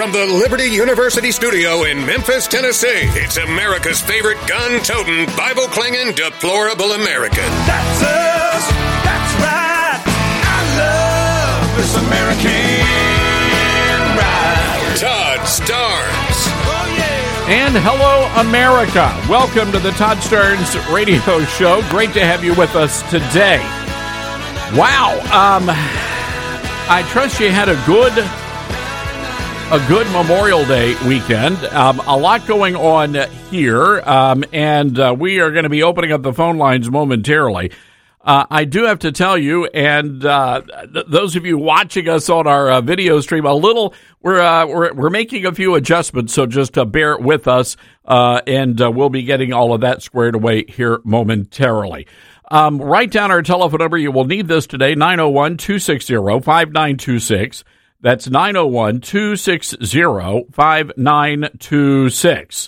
from the Liberty University studio in Memphis, Tennessee, it's America's favorite gun-toting, Bible-clinging, deplorable American. That's us. That's right. I love this American ride. Todd Starnes. Oh, yeah. And hello, America. Welcome to the Todd Starnes Radio Show. Great to have you with us today. Wow. I trust you had a good Memorial Day weekend. A lot going on here, and we are going to be opening up the phone lines momentarily. I do have to tell you, and those of you watching us on our video stream, we're making a few adjustments, so just bear with us, and we'll be getting all of that squared away here momentarily. Write down our telephone number. You will need this today, 901-260-5926. That's 901-260-5926.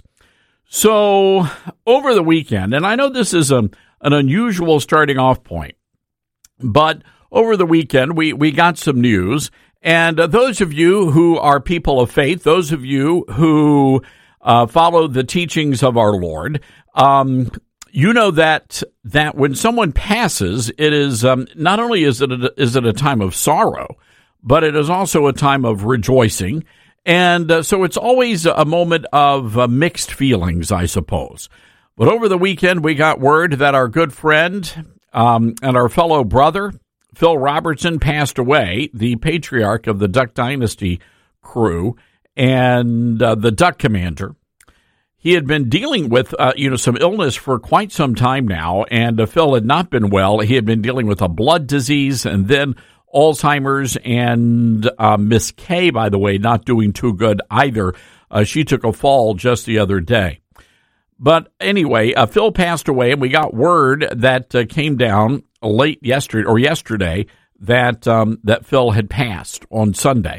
So over the weekend, and I know this is an unusual starting off point, but over the weekend we got some news, and those of you who are people of faith, those of you who follow the teachings of our Lord, you know that when someone passes, it is not only is it a time of sorrow, but it is also a time of rejoicing. And so it's always a moment of mixed feelings, I suppose. But over the weekend, we got word that our good friend and our fellow brother, Phil Robertson, passed away, the patriarch of the Duck Dynasty crew and the Duck Commander. He had been dealing with, some illness for quite some time now, and Phil had not been well. He had been dealing with a blood disease and then Alzheimer's, and Miss Kay, by the way, not doing too good either. She took a fall just the other day. But anyway, Phil passed away, and we got word that came down late yesterday that Phil had passed on Sunday.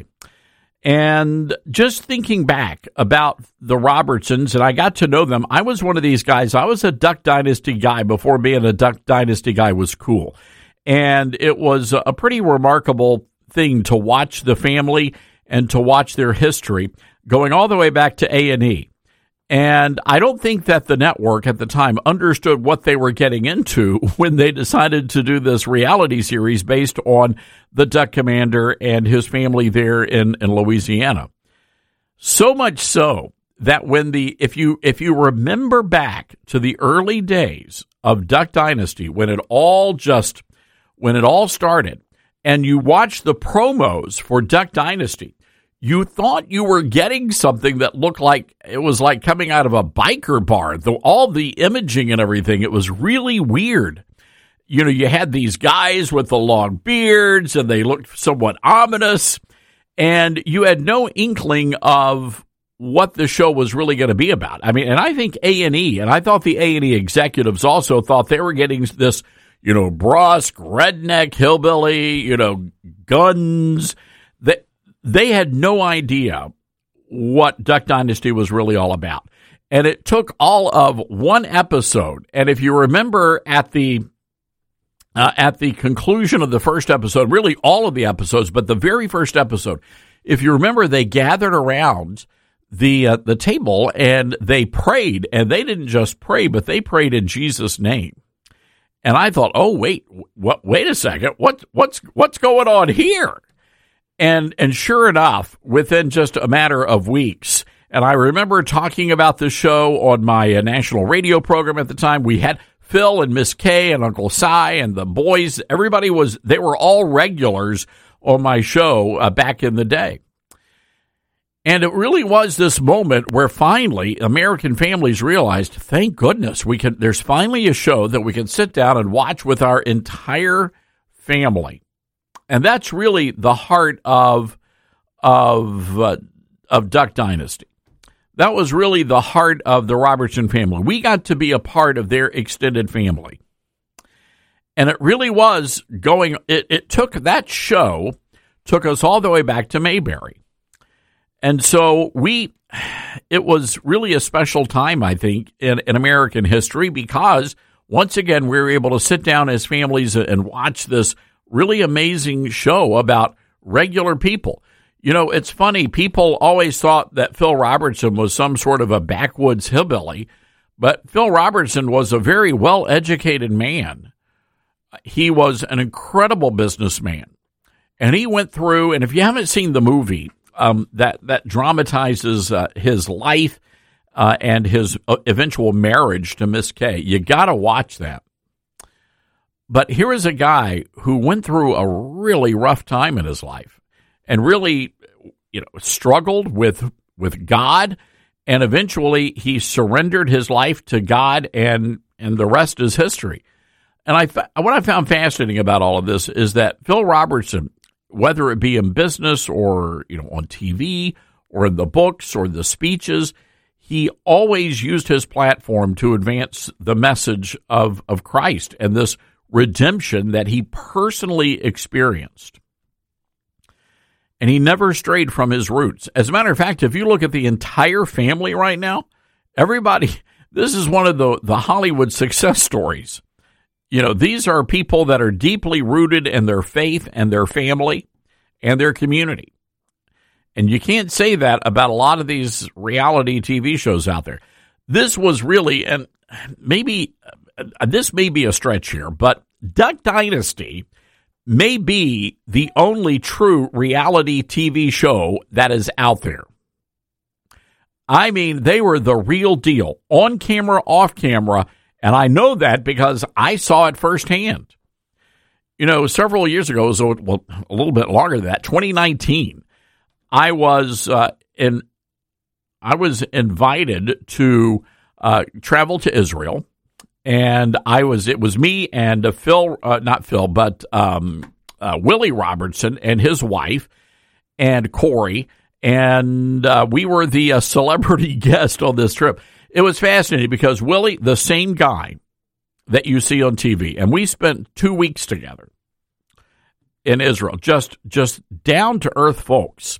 And just thinking back about the Robertsons, and I got to know them, I was one of these guys. I was a Duck Dynasty guy before being a Duck Dynasty guy was cool. And it was a pretty remarkable thing to watch the family and to watch their history going all the way back to A&E. And I don't think that the network at the time understood what they were getting into when they decided to do this reality series based on the Duck Commander and his family there in Louisiana. So much so that if you remember back to the early days of Duck Dynasty, when it all started, and you watched the promos for Duck Dynasty, you thought you were getting something that looked like it was like coming out of a biker bar. All the imaging and everything, it was really weird. You know, you had these guys with the long beards, and they looked somewhat ominous, and you had no inkling of what the show was really going to be about. I mean, and I think A&E, and I thought the A&E executives also thought they were getting this, brusque, redneck, hillbilly, guns. They had no idea what Duck Dynasty was really all about. And it took all of one episode. And if you remember at the conclusion of the first episode, really all of the episodes, but the very first episode, if you remember, they gathered around the table and they prayed. And they didn't just pray, but they prayed in Jesus' name. And I thought, oh, wait a second, what's going on here? And sure enough, within just a matter of weeks, and I remember talking about this show on my national radio program at the time, we had Phil and Miss Kay and Uncle Si and the boys. They were all regulars on my show back in the day. And it really was this moment where finally American families realized, thank goodness, there's finally a show that we can sit down and watch with our entire family. And that's really the heart of Duck Dynasty. That was really the heart of the Robertson family. We got to be a part of their extended family. And it really was that show took us all the way back to Mayberry. And so it was really a special time, I think, in American history, because once again, we were able to sit down as families and watch this really amazing show about regular people. You know, it's funny. People always thought that Phil Robertson was some sort of a backwoods hillbilly, but Phil Robertson was a very well-educated man. He was an incredible businessman. And he went through, and if you haven't seen the movie that dramatizes his life and his eventual marriage to Miss Kay, you got to watch that. But here is a guy who went through a really rough time in his life and really, struggled with God, and eventually he surrendered his life to God, and the rest is history. And what I found fascinating about all of this is that Phil Robertson, whether it be in business or on TV or in the books or the speeches, he always used his platform to advance the message of Christ and this redemption that he personally experienced. And he never strayed from his roots. As a matter of fact, if you look at the entire family right now, this is one of the Hollywood success stories. These are people that are deeply rooted in their faith and their family and their community. And you can't say that about a lot of these reality TV shows out there. This was really, and maybe this may be a stretch here, but Duck Dynasty may be the only true reality TV show that is out there. I mean, they were the real deal, on camera, off camera, and I know that because I saw it firsthand. Several years ago, a little bit longer than that, 2019, I was invited to travel to Israel, and it was me and Willie Robertson and his wife and Corey, and we were the celebrity guest on this trip. It was fascinating because Willie, the same guy that you see on TV, and we spent 2 weeks together in Israel, just down-to-earth folks.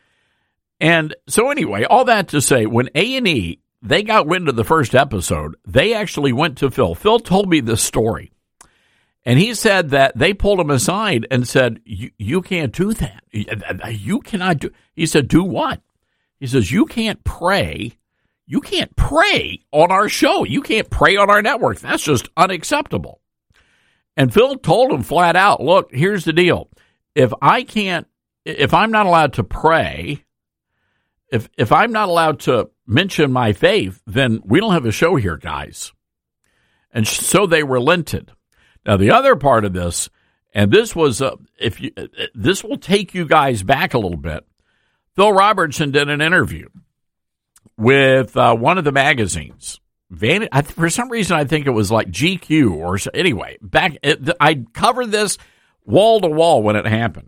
And so anyway, all that to say, when A&E, they got wind of the first episode, they actually went to Phil. Phil told me this story, and he said that they pulled him aside and said, you can't do that. You cannot do. He said, do what? He says, you can't pray. You can't pray on our show. You can't pray on our network. That's just unacceptable. And Phil told him flat out, look, here's the deal. If I'm not allowed to pray, if I'm not allowed to mention my faith, then we don't have a show here, guys. And so they relented. Now, the other part of this, and this was, this will take you guys back a little bit. Phil Robertson did an interview with one of the magazines. For some reason, I think it was like GQ or anyway. I covered this wall to wall when it happened.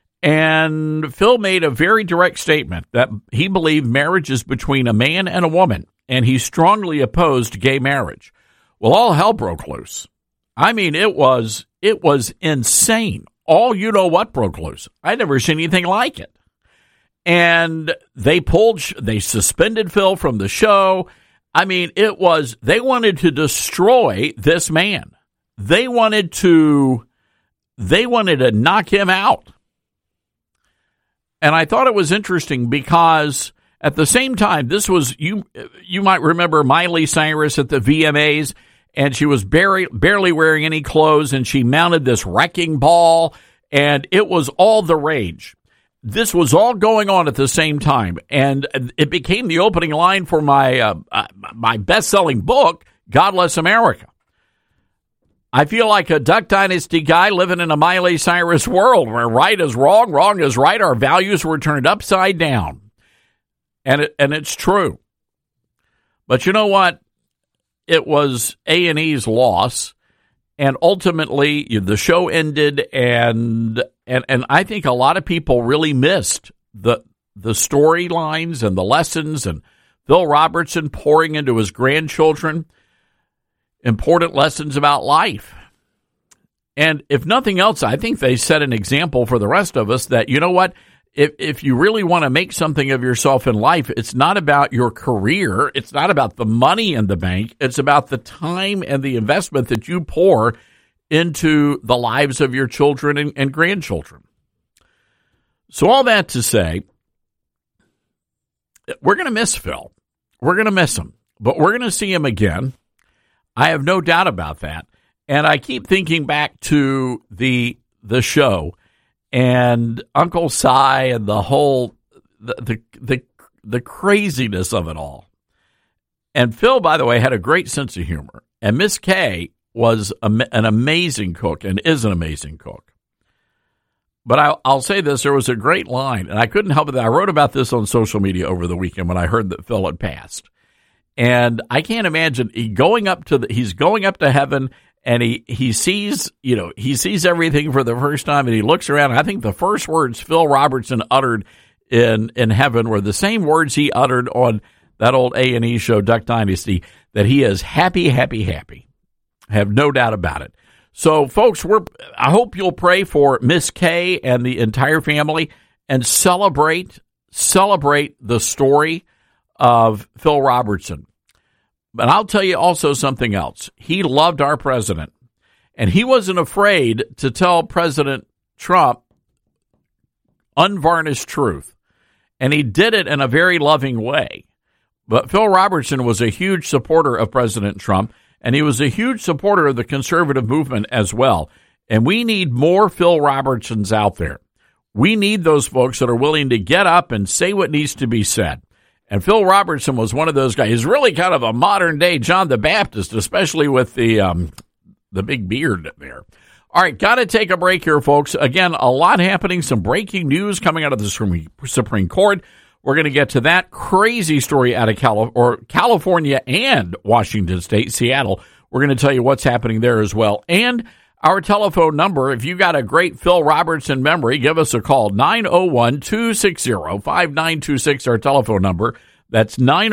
And Phil made a very direct statement that he believed marriage is between a man and a woman, and he strongly opposed gay marriage. Well, all hell broke loose. I mean, it was insane. All you know what broke loose. I'd never seen anything like it. And they suspended Phil from the show. I mean, they wanted to destroy this man. They wanted to knock him out. And I thought it was interesting because at the same time, this was, you might remember Miley Cyrus at the VMAs, and she was barely wearing any clothes, and she mounted this wrecking ball, and it was all the rage. This was all going on at the same time, and it became the opening line for my best-selling book, God Bless America. I feel like a Duck Dynasty guy living in a Miley Cyrus world where right is wrong, wrong is right. Our values were turned upside down, and it's true. But you know what? It was A&E's loss, and ultimately the show ended, and I think a lot of people really missed the storylines and the lessons, and Phil Robertson pouring into his grandchildren important lessons about life. And if nothing else, I think they set an example for the rest of us that, you know what, if you really want to make something of yourself in life, it's not about your career. It's not about the money in the bank. It's about the time and the investment that you pour into the lives of your children and grandchildren. So all that to say, we're going to miss Phil. We're going to miss him, but we're going to see him again. I have no doubt about that. And I keep thinking back to the show and Uncle Si and the whole the craziness of it all. And Phil, by the way, had a great sense of humor. And Miss Kay was an amazing cook and is an amazing cook. But I'll say this, there was a great line, and I couldn't help it. I wrote about this on social media over the weekend when I heard that Phil had passed. And I can't imagine he's going up to heaven, and he sees, he sees everything for the first time, and he looks around. And I think the first words Phil Robertson uttered in heaven were the same words he uttered on that old A&E show, Duck Dynasty, that he is happy, happy, happy. I have no doubt about it. So, folks, I hope you'll pray for Miss Kay and the entire family and celebrate the story of Phil Robertson. But I'll tell you also something else. He loved our president, and he wasn't afraid to tell President Trump unvarnished truth, and he did it in a very loving way. But Phil Robertson was a huge supporter of President Trump, and he was a huge supporter of the conservative movement as well. And we need more Phil Robertsons out there. We need those folks that are willing to get up and say what needs to be said. And Phil Robertson was one of those guys. He's really kind of a modern-day John the Baptist, especially with the big beard there. All right, got to take a break here, folks. Again, a lot happening, some breaking news coming out of the Supreme Court. We're going to get to that crazy story out of California and Washington State, Seattle. We're going to tell you what's happening there as well. And our telephone number, if you got a great Phil Robertson memory, give us a call, 901-260-5926, our telephone number. That's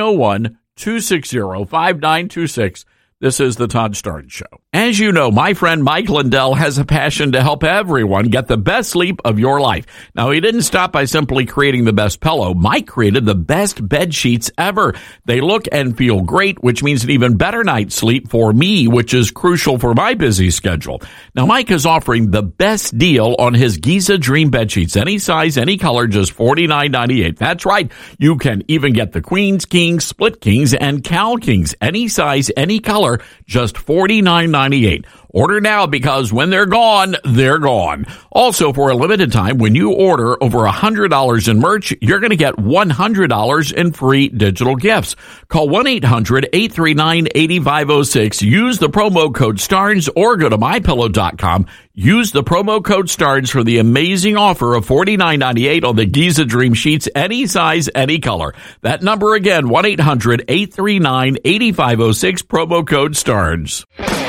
901-260-5926. This is the Todd Starnes Show. As you know, my friend Mike Lindell has a passion to help everyone get the best sleep of your life. Now, he didn't stop by simply creating the best pillow. Mike created the best bed sheets ever. They look and feel great, which means an even better night's sleep for me, which is crucial for my busy schedule. Now, Mike is offering the best deal on his Giza Dream bed sheets. Any size, any color, just $49.98. That's right. You can even get the Queens, Kings, Split Kings, and Cal Kings. Any size, any color, just $49.98. Order now because when they're gone, they're gone. Also, for a limited time, when you order over $100 in merch, you're going to get $100 in free digital gifts. Call 1-800-839-8506. Use the promo code STARNS or go to MyPillow.com. Use the promo code STARNS for the amazing offer of $49.98 on the Giza Dream sheets, any size, any color. That number again, 1-800-839-8506, promo code STARNS.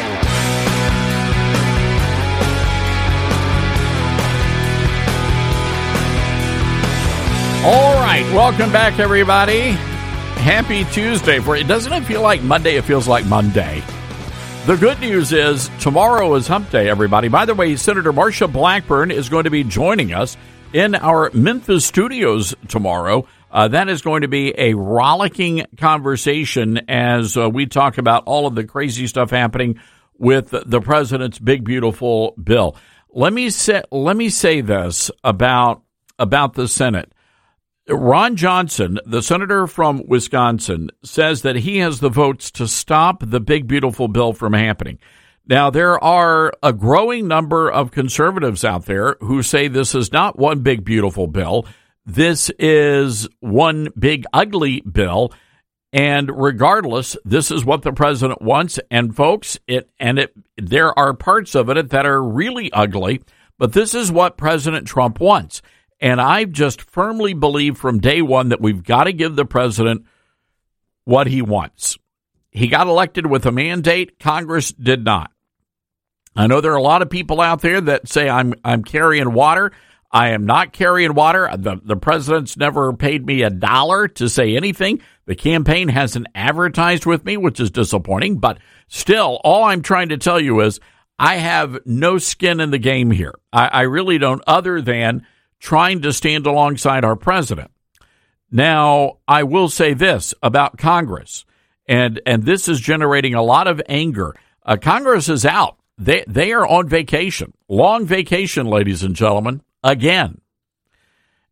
All right, welcome back, everybody. Happy Tuesday. Doesn't it feel like Monday? It feels like Monday. The good news is tomorrow is hump day, everybody. By the way, Senator Marsha Blackburn is going to be joining us in our Memphis studios tomorrow. That is going to be a rollicking conversation as we talk about all of the crazy stuff happening with the president's big, beautiful bill. Let me say this about the Senate. Ron Johnson, the senator from Wisconsin, says that he has the votes to stop the big, beautiful bill from happening. Now, there are a growing number of conservatives out there who say this is not one big, beautiful bill. This is one big, ugly bill. And regardless, this is what the president wants. And folks, there are parts of it that are really ugly, but this is what President Trump wants. And I've just firmly believed from day one that we've got to give the president what he wants. He got elected with a mandate. Congress did not. I know there are a lot of people out there that say I'm carrying water. I am not carrying water. The president's never paid me $1 to say anything. The campaign hasn't advertised with me, which is disappointing. But still, all I'm trying to tell you is I have no skin in the game here. I really don't, other than trying to stand alongside our president. Now, I will say this about Congress, and this is generating a lot of anger. Congress is out. They are on vacation, long vacation, ladies and gentlemen, again.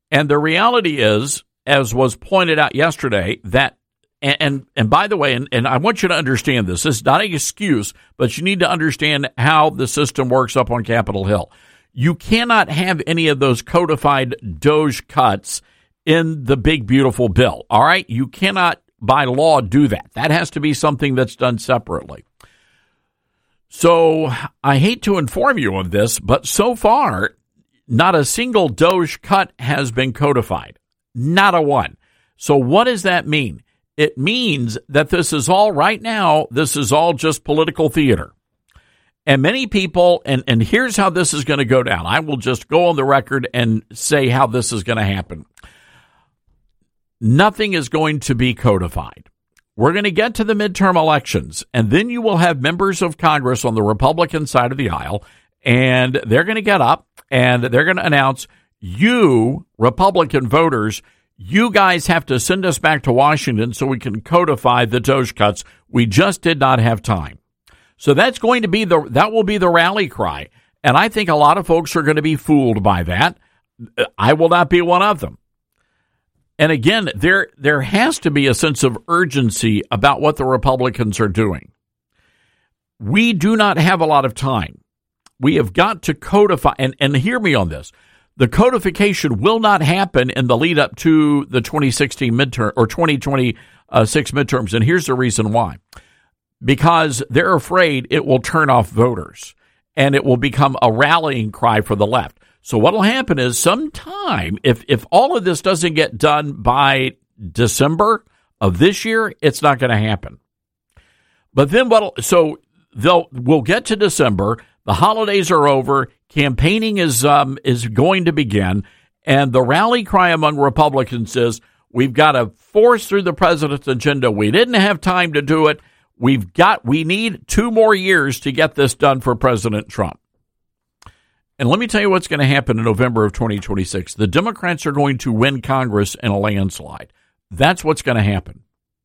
And the reality is, as was pointed out yesterday, that and by the way, and I want you to understand this. This is not an excuse, but you need to understand how the system works up on Capitol Hill. You cannot have any of those codified DOJ cuts in the big, beautiful bill. All right? You cannot, by law, do that. That has to be something that's done separately. So I hate to inform you of this, but so far, not a single DOJ cut has been codified. Not a one. So what does that mean? It means that this is all right now, this is all just political theater. And many people, and here's how this is going to go down. I will just go on the record and say how this is going to happen. Nothing is going to be codified. We're going to get to the midterm elections, and then you will have members of Congress on the Republican side of the aisle, and they're going to get up and they're going to announce, you Republican voters, you guys have to send us back to Washington so we can codify the DOJ cuts. We just did not have time. So that's going to be that will be the rally cry. And I think a lot of folks are going to be fooled by that. I will not be one of them. And again, there has to be a sense of urgency about what the Republicans are doing. We do not have a lot of time. We have got to codify, and hear me on this. The codification will not happen in the lead up to the 2016 midterm or 2026 midterms. And here's the reason why. Because they're afraid it will turn off voters and it will become a rallying cry for the left. So what will happen is sometime, if all of this doesn't get done by December of this year, it's not going to happen. But then we'll get to December. The holidays are over. Campaigning is going to begin, and the rally cry among Republicans is, we've got to force through the president's agenda. We didn't have time to do it. We need 2 more years to get this done for President Trump. And let me tell you what's going to happen in November of 2026. The Democrats are going to win Congress in a landslide. That's what's going to happen.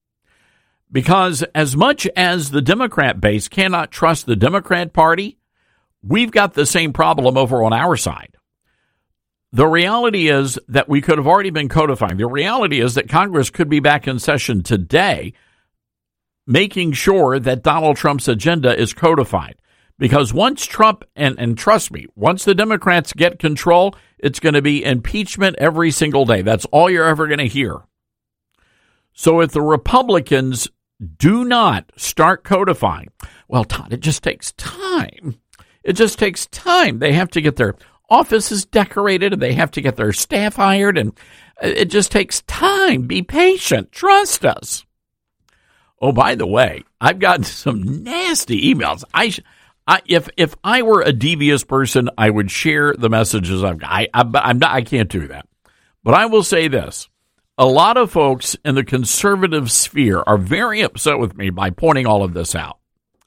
Because as much as the Democrat base cannot trust the Democrat Party, we've got the same problem over on our side. The reality is that we could have already been codifying. The reality is that Congress could be back in session today, making sure that Donald Trump's agenda is codified. Because once Trump, and trust me, once the Democrats get control, it's going to be impeachment every single day. That's all you're ever going to hear. So if the Republicans do not start codifying, well, Todd, it just takes time. It just takes time. They have to get their offices decorated, and they have to get their staff hired, and it just takes time. Be patient. Trust us. Oh, by the way, I've gotten some nasty emails. If I were a devious person, I would share the messages I've got. I can't do that. But I will say this. A lot of folks in the conservative sphere are very upset with me by pointing all of this out.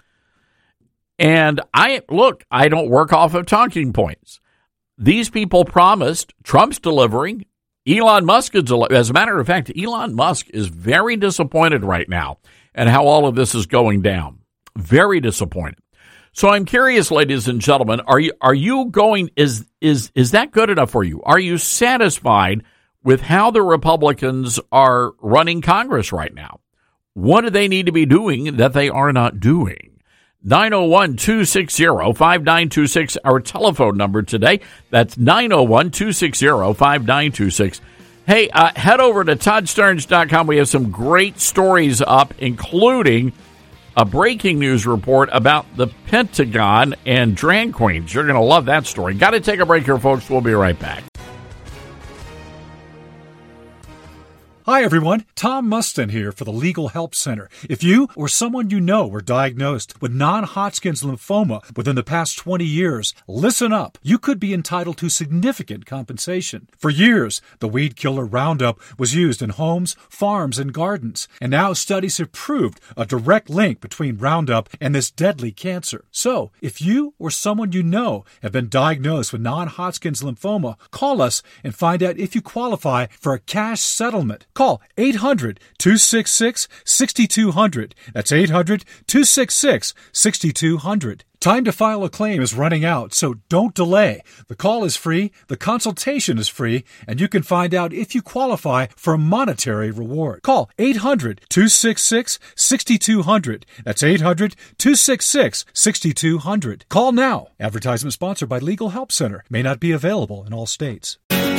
And I don't work off of talking points. These people promised, Trump's delivering, Elon Musk is delivering. As a matter of fact, Elon Musk is very disappointed right now at how all of this is going down. Very disappointed. So I'm curious, ladies and gentlemen, are you going, is that good enough for you? Are you satisfied with how the Republicans are running Congress right now? What do they need to be doing that they are not doing? 901-260-5926, our telephone number today. That's 901-260-5926. Hey, head over to ToddStarnes.com. We have some great stories up, including a breaking news report about the Pentagon and drag queens. You're going to love that story. Got to take a break here, folks. We'll be right back. Hi, everyone. Tom Mustin here for the Legal Help Center. If you or someone you know were diagnosed with non-Hodgkin's lymphoma within the past 20 years, listen up. You could be entitled to significant compensation. For years, the weed killer Roundup was used in homes, farms, and gardens. And now studies have proved a direct link between Roundup and this deadly cancer. So, if you or someone you know have been diagnosed with non-Hodgkin's lymphoma, call us and find out if you qualify for a cash settlement. Call Call 800-266-6200. That's 800-266-6200. Time to file a claim is running out, so don't delay. The call is free, the consultation is free, and you can find out if you qualify for a monetary reward. Call 800-266-6200. That's 800-266-6200. Call now. Advertisement sponsored by Legal Help Center. May not be available in all states.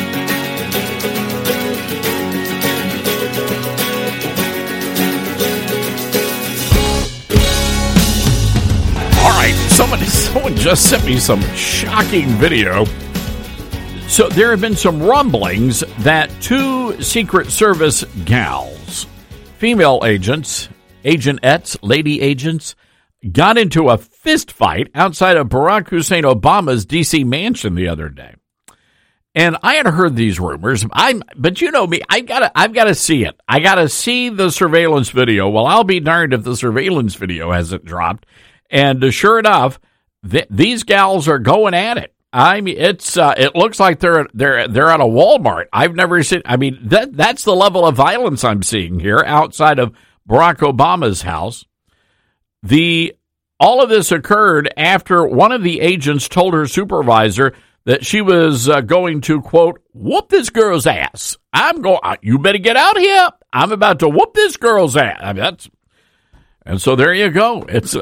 All right, someone just sent me some shocking video. So there have been some rumblings that two Secret Service gals, female agents, agentettes, lady agents, got into a fist fight outside of Barack Hussein Obama's D.C. mansion the other day. And I had heard these rumors. But you know me, I've got to see it. I got to see the surveillance video. Well, I'll be darned if the surveillance video hasn't dropped. And sure enough, these gals are going at it. I mean, it looks like they're at a Walmart. I've never seen. I mean, that's the level of violence I'm seeing here outside of Barack Obama's house. All of this occurred after one of the agents told her supervisor that she was going to, quote, whoop this girl's ass. You better get out here. I'm about to whoop this girl's ass. I mean, and so there you go. It's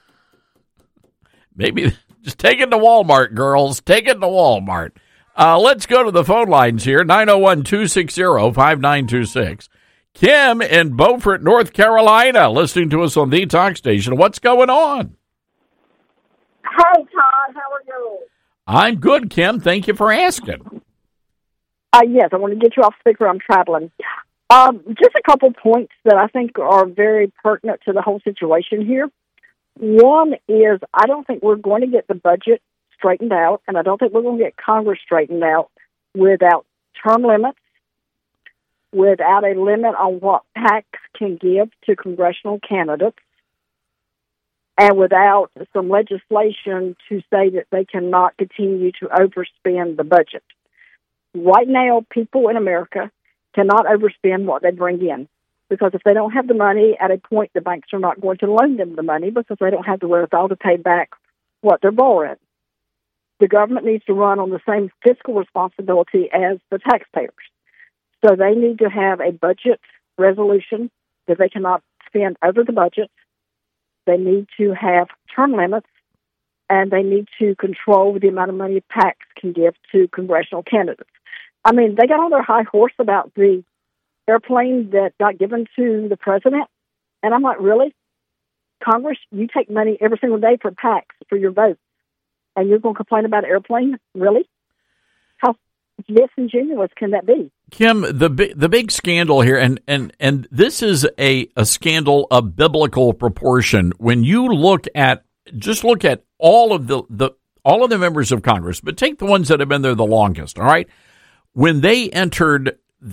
maybe just take it to Walmart, girls. Take it to Walmart. Let's go to the phone lines here. 901-260-5926. Kim in Beaufort, North Carolina, listening to us on the talk station. What's going on? Hey, Todd. How are you? I'm good, Kim. Thank you for asking. Yes, I want to get you off speaker. I'm traveling. Just a couple points that I think are very pertinent to the whole situation here. One is I don't think we're going to get the budget straightened out, and I don't think we're going to get Congress straightened out without term limits, without a limit on what PACs can give to congressional candidates, and without some legislation to say that they cannot continue to overspend the budget. Right now, people in America cannot overspend what they bring in, because if they don't have the money, at a point the banks are not going to loan them the money because they don't have the wherewithal to pay back what they're borrowing. The government needs to run on the same fiscal responsibility as the taxpayers. So they need to have a budget resolution that they cannot spend over the budget. They need to have term limits, and they need to control the amount of money PACs can give to congressional candidates. I mean, they got on their high horse about the airplane that got given to the president, and I'm like, really? Congress, you take money every single day for PACs, for your votes, and you're going to complain about an airplane? Really? How disingenuous can that be? Kim, the big scandal here, and this is a scandal of biblical proportion. When you look at all of the members of Congress, but take the ones that have been there the longest. All right, when they entered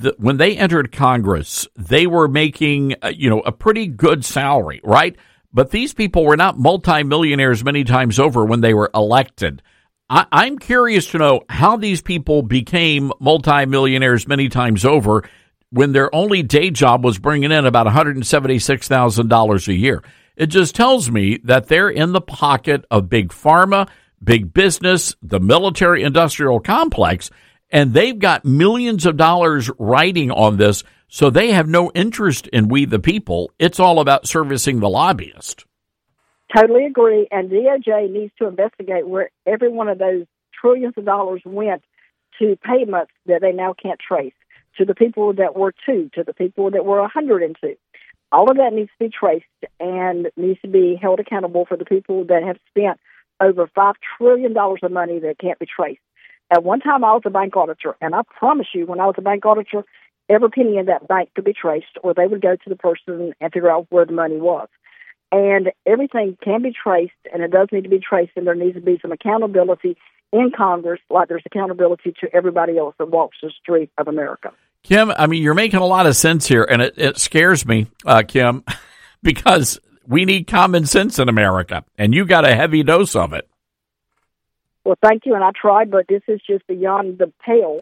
Congress, they were making a pretty good salary, right? But these people were not multimillionaires many times over when they were elected. I'm curious to know how these people became multimillionaires many times over when their only day job was bringing in about $176,000 a year. It just tells me that they're in the pocket of big pharma, big business, the military-industrial complex, and they've got millions of dollars riding on this, so they have no interest in we the people. It's all about servicing the lobbyist. Totally agree, and DOJ needs to investigate where every one of those trillions of dollars went to payments that they now can't trace, to the people that were 2, to the people that were 102. All of that needs to be traced and needs to be held accountable for the people that have spent over $5 trillion of money that can't be traced. At one time, I was a bank auditor, and I promise you, when I was a bank auditor, every penny in that bank could be traced, or they would go to the person and figure out where the money was. And everything can be traced, and it does need to be traced, and there needs to be some accountability in Congress, like there's accountability to everybody else that walks the street of America. Kim, I mean, you're making a lot of sense here, and it scares me, Kim, because we need common sense in America, and you got a heavy dose of it. Well, thank you, and I tried, but this is just beyond the pale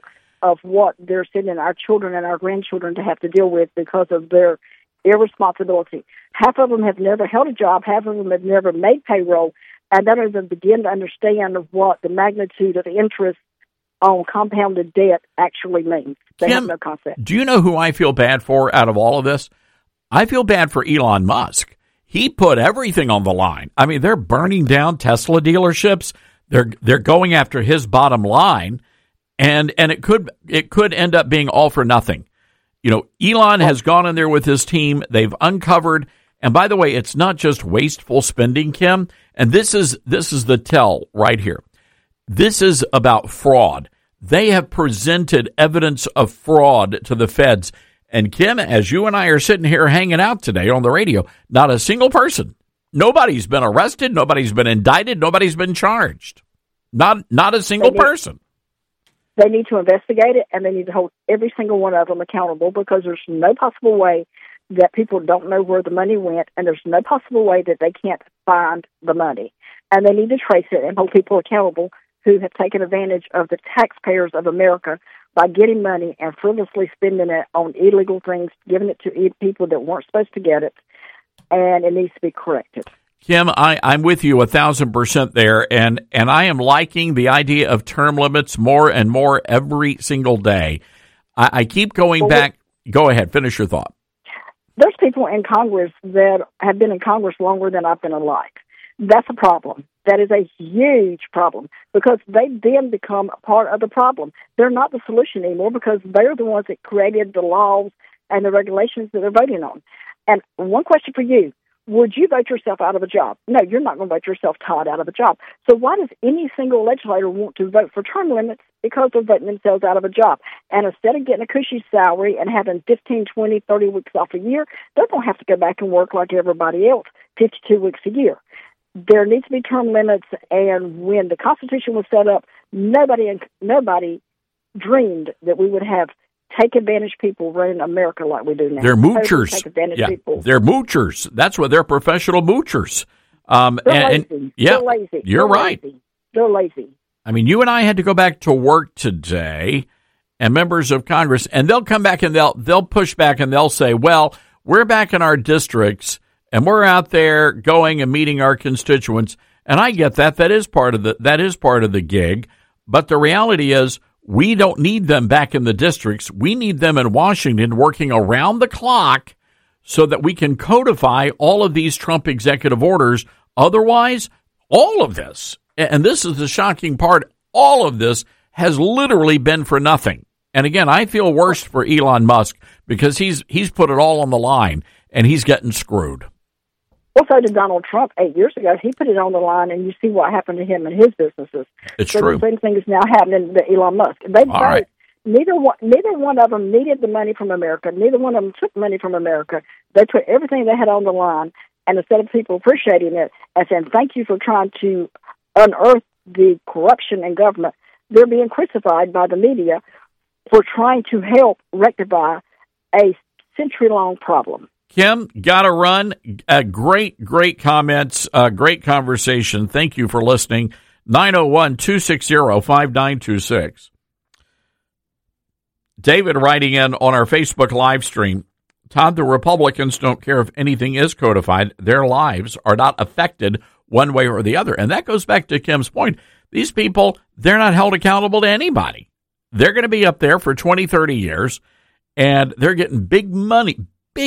of what they're sending our children and our grandchildren to have to deal with because of their irresponsibility. Half of them have never held a job. Half of them have never made payroll, and don't even begin to understand what the magnitude of interest on compounded debt actually means. They have no concept. Do you know who I feel bad for out of all of this? I feel bad for Elon Musk. He put everything on the line. I mean, they're burning down Tesla dealerships. They're going after his bottom line, and it could end up being all for nothing. You know, Elon has gone in there with his team. They've uncovered, and by the way, it's not just wasteful spending, Kim. And this is the tell right here. This is about fraud. They have presented evidence of fraud to the feds. And Kim, as you and I are sitting here hanging out today on the radio, not a single person, nobody's been arrested, nobody's been indicted, nobody's been charged. Not a single person. They need to investigate it, and they need to hold every single one of them accountable, because there's no possible way that people don't know where the money went, and there's no possible way that they can't find the money. And they need to trace it and hold people accountable who have taken advantage of the taxpayers of America by getting money and frivolously spending it on illegal things, giving it to people that weren't supposed to get it, and it needs to be corrected. Kim, I'm with you 1,000% there, and I am liking the idea of term limits more and more every single day. I keep going back. Go ahead, finish your thought. There's people in Congress that have been in Congress longer than I've been alive. That's a problem. That is a huge problem, because they then become a part of the problem. They're not the solution anymore, because they're the ones that created the laws and the regulations that they're voting on. And one question for you. Would you vote yourself out of a job? No, you're not going to vote yourself, Todd, out of a job. So why does any single legislator want to vote for term limits? Because they're voting themselves out of a job. And instead of getting a cushy salary and having 15, 20, 30 weeks off a year, they're going to have to go back and work like everybody else, 52 weeks a year. There needs to be term limits, and when the Constitution was set up, nobody dreamed that we would have take advantage people running America like we do now. They're moochers. Take advantage people. They're moochers. That's what they're professional moochers. They're lazy. Yeah, they're lazy. You're right. Lazy. They're lazy. I mean, you and I had to go back to work today, and members of Congress, and they'll come back and they'll push back and they'll say, well, we're back in our districts and we're out there going and meeting our constituents. And I get that. That is part of the gig. But the reality is, we don't need them back in the districts. We need them in Washington working around the clock so that we can codify all of these Trump executive orders. Otherwise, all of this, and this is the shocking part, all of this has literally been for nothing. And again, I feel worse for Elon Musk, because he's put it all on the line and he's getting screwed. Well, so did Donald Trump 8 years ago. He put it on the line, and you see what happened to him and his businesses. It's so true. The same thing is now happening to Elon Musk. They both, right. Neither one of them needed the money from America. Neither one of them took money from America. They put everything they had on the line, and instead of people appreciating it and saying, thank you for trying to unearth the corruption in government, they're being crucified by the media for trying to help rectify a century-long problem. Kim, gotta run. Great comments, great conversation. Thank you for listening. 901-260-5926. David writing in on our Facebook live stream, Todd, the Republicans don't care if anything is codified. Their lives are not affected one way or the other. And that goes back to Kim's point. These people, they're not held accountable to anybody. They're going to be up there for 20, 30 years, and they're getting big money.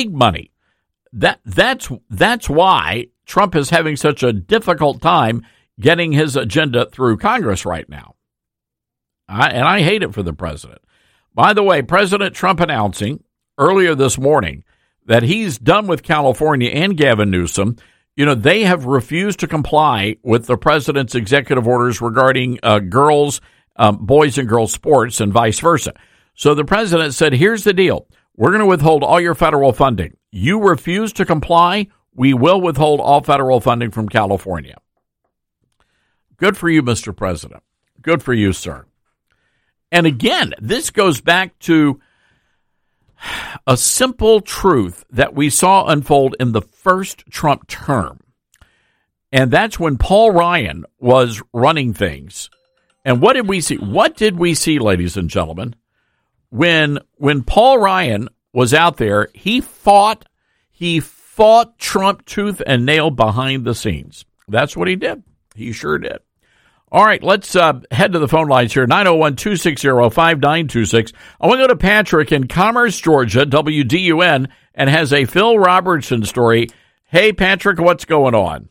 That's why Trump is having such a difficult time getting his agenda through Congress right now. And I hate it for the president. By the way, President Trump announcing earlier this morning that he's done with California and Gavin Newsom. You know, they have refused to comply with the president's executive orders regarding boys and girls sports and vice versa. So the president said, here's the deal. We're going to withhold all your federal funding. You refuse to comply, we will withhold all federal funding from California. Good for you, Mr. President. Good for you, sir. And again, this goes back to a simple truth that we saw unfold in the first Trump term. And that's when Paul Ryan was running things. And what did we see? What did we see, ladies and gentlemen? when Paul Ryan was out there, he fought Trump tooth and nail behind the scenes. That's what he did. He sure did. All right, let's head to the phone lines here, 901-260-5926. I want to go to Patrick in Commerce, Georgia, WDUN, and has a Phil Robertson story. Hey, Patrick, what's going on?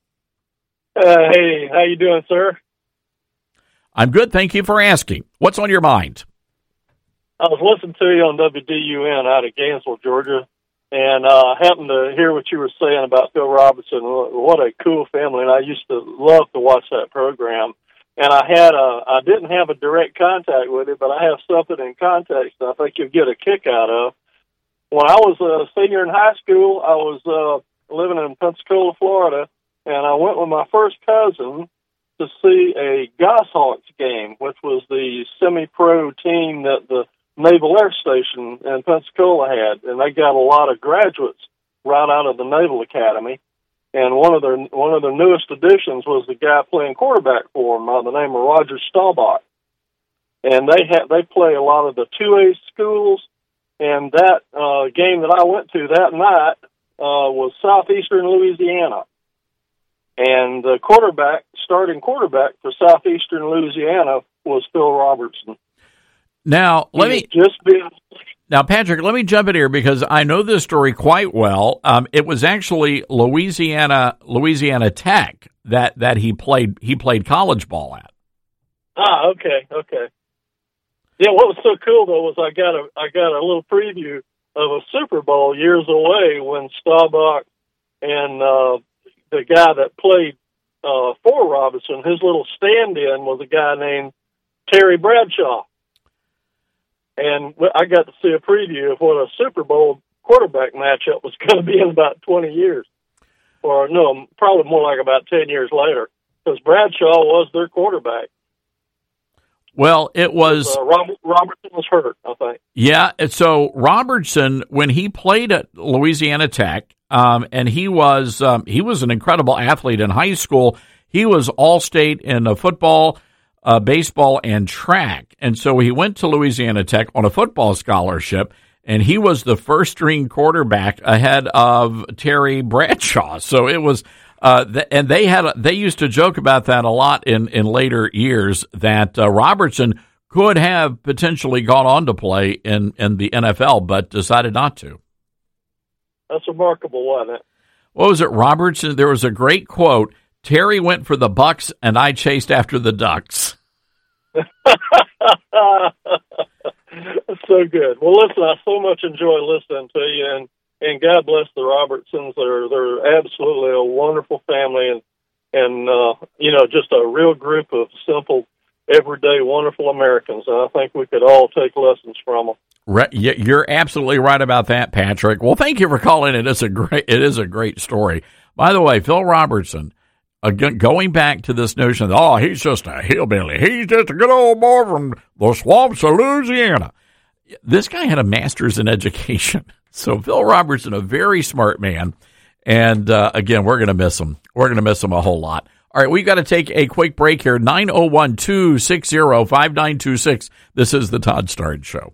Hey, how you doing, sir? I'm good, thank you for asking. What's on your mind? I was listening to you on WDUN out of Gainesville, Georgia, and happened to hear what you were saying about Phil Robertson. What a cool family, and I used to love to watch that program. And I didn't have a direct contact with it, but I have something in context I think you'll get a kick out of. When I was a senior in high school, I was living in Pensacola, Florida, and I went with my first cousin to see a Goshawks game, which was the semi-pro team that the Naval Air Station in Pensacola had, and they got a lot of graduates right out of the Naval Academy. And one of their newest additions was the guy playing quarterback for them by the name of Roger Staubach. And they play a lot of the 2A schools. And that game that I went to that night was Southeastern Louisiana. And the starting quarterback for Southeastern Louisiana was Phil Robertson. Now, Patrick, let me jump in here because I know this story quite well. It was actually Louisiana Tech that he played college ball at. Okay. Yeah, what was so cool though was I got a little preview of a Super Bowl years away when Staubach and the guy that played for Robinson, his little stand-in was a guy named Terry Bradshaw. And I got to see a preview of what a Super Bowl quarterback matchup was going to be in about 20 years. Or no, probably more like about 10 years later, because Bradshaw was their quarterback. Well, it was... Robertson was hurt, I think. Yeah, so Robertson, when he played at Louisiana Tech, and he was an incredible athlete in high school. He was all-state in football, baseball, and track. And so he went to Louisiana Tech on a football scholarship, and he was the first-string quarterback ahead of Terry Bradshaw. So it was, and they used to joke about that a lot in later years, that Robertson could have potentially gone on to play in the NFL, but decided not to. That's remarkable, wasn't it? What was it, Robertson? There was a great quote, Terry went for the Bucks, and I chased after the Ducks. That's so good. Well, listen, I so much enjoy listening to you, and God bless the Robertsons. They're absolutely a wonderful family, and just a real group of simple, everyday, wonderful Americans. And I think we could all take lessons from them. You're absolutely right about that, Patrick. Well, thank you for calling. It is a great story. By the way, Phil Robertson, going back to this notion that, he's just a hillbilly. He's just a good old boy from the swamps of Louisiana. This guy had a master's in education. So Phil Robertson, a very smart man. And again, we're going to miss him. We're going to miss him a whole lot. All right, we've got to take a quick break here. 901-260-5926. This is the Todd Starnes Show.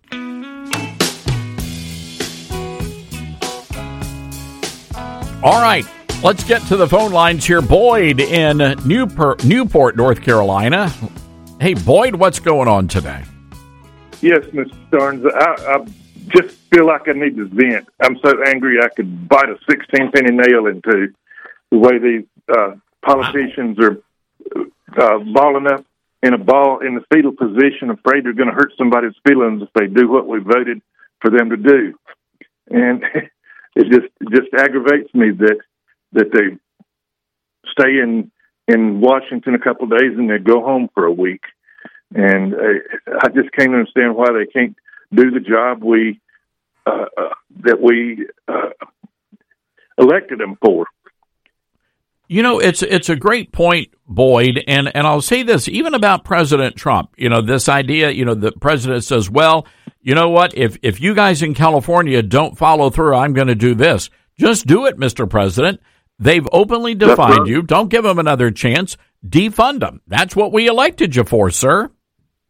All right, let's get to the phone lines here. Boyd in Newport, North Carolina. Hey, Boyd, what's going on today? Yes, Mr. Starnes. I just feel like I need to vent. I'm so angry I could bite a 16-penny nail into the way these politicians are balling up in the fetal position, afraid they're going to hurt somebody's feelings if they do what we voted for them to do. And it just aggravates me that they stay in Washington a couple of days and they go home for a week. And I just can't understand why they can't do the job that we elected them for. You know, it's a great point, Boyd, and I'll say this, even about President Trump, this idea, the president says, well, you know what, if you guys in California don't follow through, I'm going to do this. Just do it, Mr. President. They've openly defied you. Don't give them another chance. Defund them. That's what we elected you for, sir.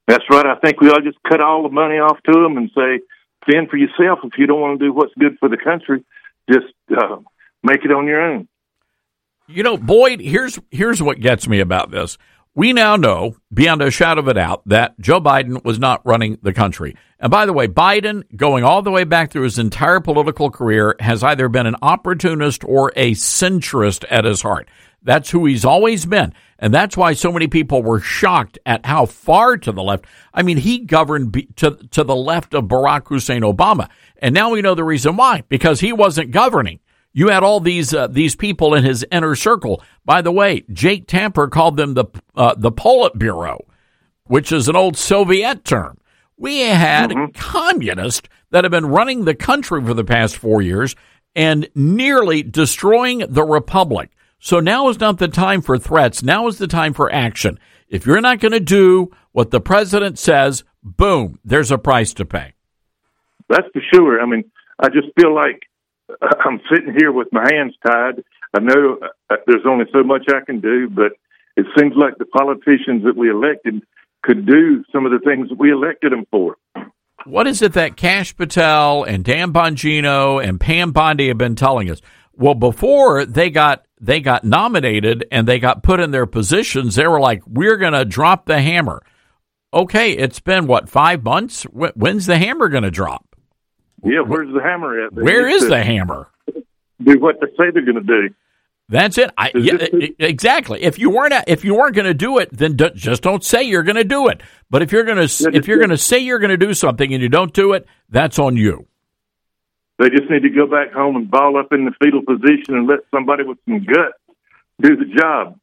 That's right. I think we ought to just cut all the money off to them and say, fend for yourself. If you don't want to do what's good for the country, just make it on your own. You know, Boyd, here's what gets me about this. We now know, beyond a shadow of a doubt, that Joe Biden was not running the country. And by the way, Biden, going all the way back through his entire political career, has either been an opportunist or a centrist at his heart. That's who he's always been. And that's why so many people were shocked at how far to the left. I mean, he governed to the left of Barack Hussein Obama. And now we know the reason why, because he wasn't governing. You had all these people in his inner circle. By the way, Jake Tapper called them the Politburo, which is an old Soviet term. We had communists that have been running the country for the past 4 years and nearly destroying the republic. So now is not the time for threats. Now is the time for action. If you're not going to do what the president says, boom, there's a price to pay. That's for sure. I mean, I just feel like I'm sitting here with my hands tied. I know there's only so much I can do, but it seems like the politicians that we elected could do some of the things that we elected them for. What is it that Kash Patel and Dan Bongino and Pam Bondi have been telling us? Well, before they got nominated and they got put in their positions, they were like, we're going to drop the hammer. Okay, it's been, 5 months? When's the hammer going to drop? Yeah, where's the hammer at? Where is the hammer? Do what they say they're going to do. That's it. Exactly. If you weren't going to do it, then just don't say you're going to do it. But if you're going to say you're going to do something and you don't do it, that's on you. They just need to go back home and ball up in the fetal position and let somebody with some guts do the job.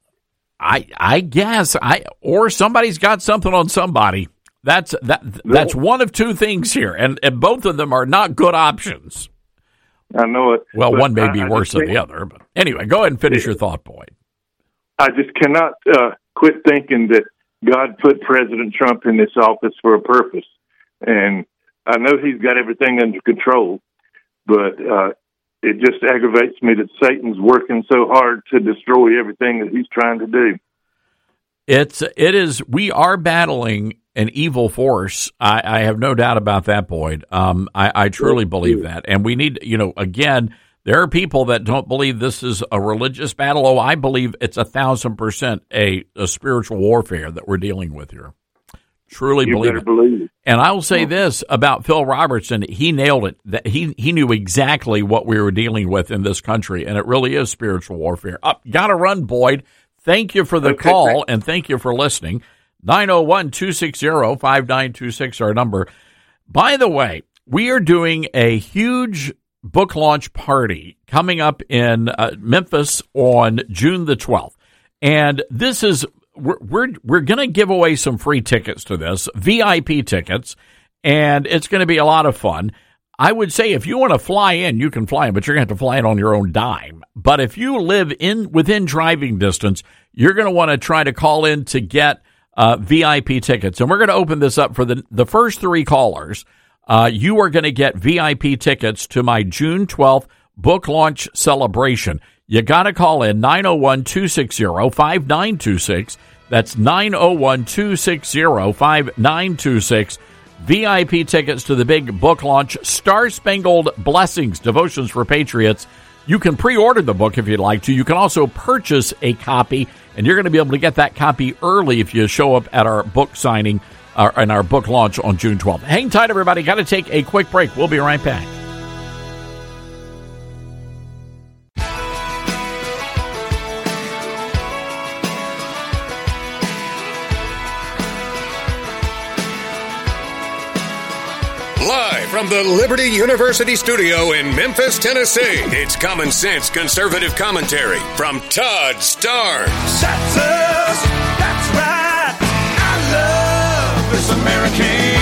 I guess or somebody's got something on somebody. That's one of two things here, and both of them are not good options. I know it. Well, one may be worse than the other, but anyway, go ahead and finish your thought, Boyd. I just cannot quit thinking that God put President Trump in this office for a purpose, and I know he's got everything under control, but it just aggravates me that Satan's working so hard to destroy everything that he's trying to do. We are battling an evil force. I have no doubt about that, Boyd. I truly believe that. And we need, again, there are people that don't believe this is a religious battle. Oh, I believe it's 1,000% a spiritual warfare that we're dealing with here. Truly believe it. And I will say this about Phil Robertson. He nailed it. That he knew exactly what we were dealing with in this country, and it really is spiritual warfare. Got to run, Boyd. Thank you for the call, and thank you for listening. 901-260-5926, our number. By the way, we are doing a huge book launch party coming up in Memphis on June the 12th. And this is, we're going to give away some free tickets to this, VIP tickets, and it's going to be a lot of fun. I would say if you want to fly in, you can fly in, but you're going to have to fly in on your own dime. But if you live within driving distance, you're going to want to try to call in to get VIP tickets. And we're going to open this up for the first 3 callers. You are going to get VIP tickets to my June 12th book launch celebration. You got to call in 901-260-5926. That's 901-260-5926. VIP tickets to the big book launch, Star Spangled Blessings, Devotions for Patriots. You can pre-order the book if you'd like to. You can also purchase a copy, and you're going to be able to get that copy early if you show up at our book signing and our book launch on June 12th. Hang tight, everybody. Got to take a quick break. We'll be right back. Live from the Liberty University studio in Memphis, Tennessee, it's Common Sense Conservative Commentary from Todd Starnes. That's us. That's right. I love this American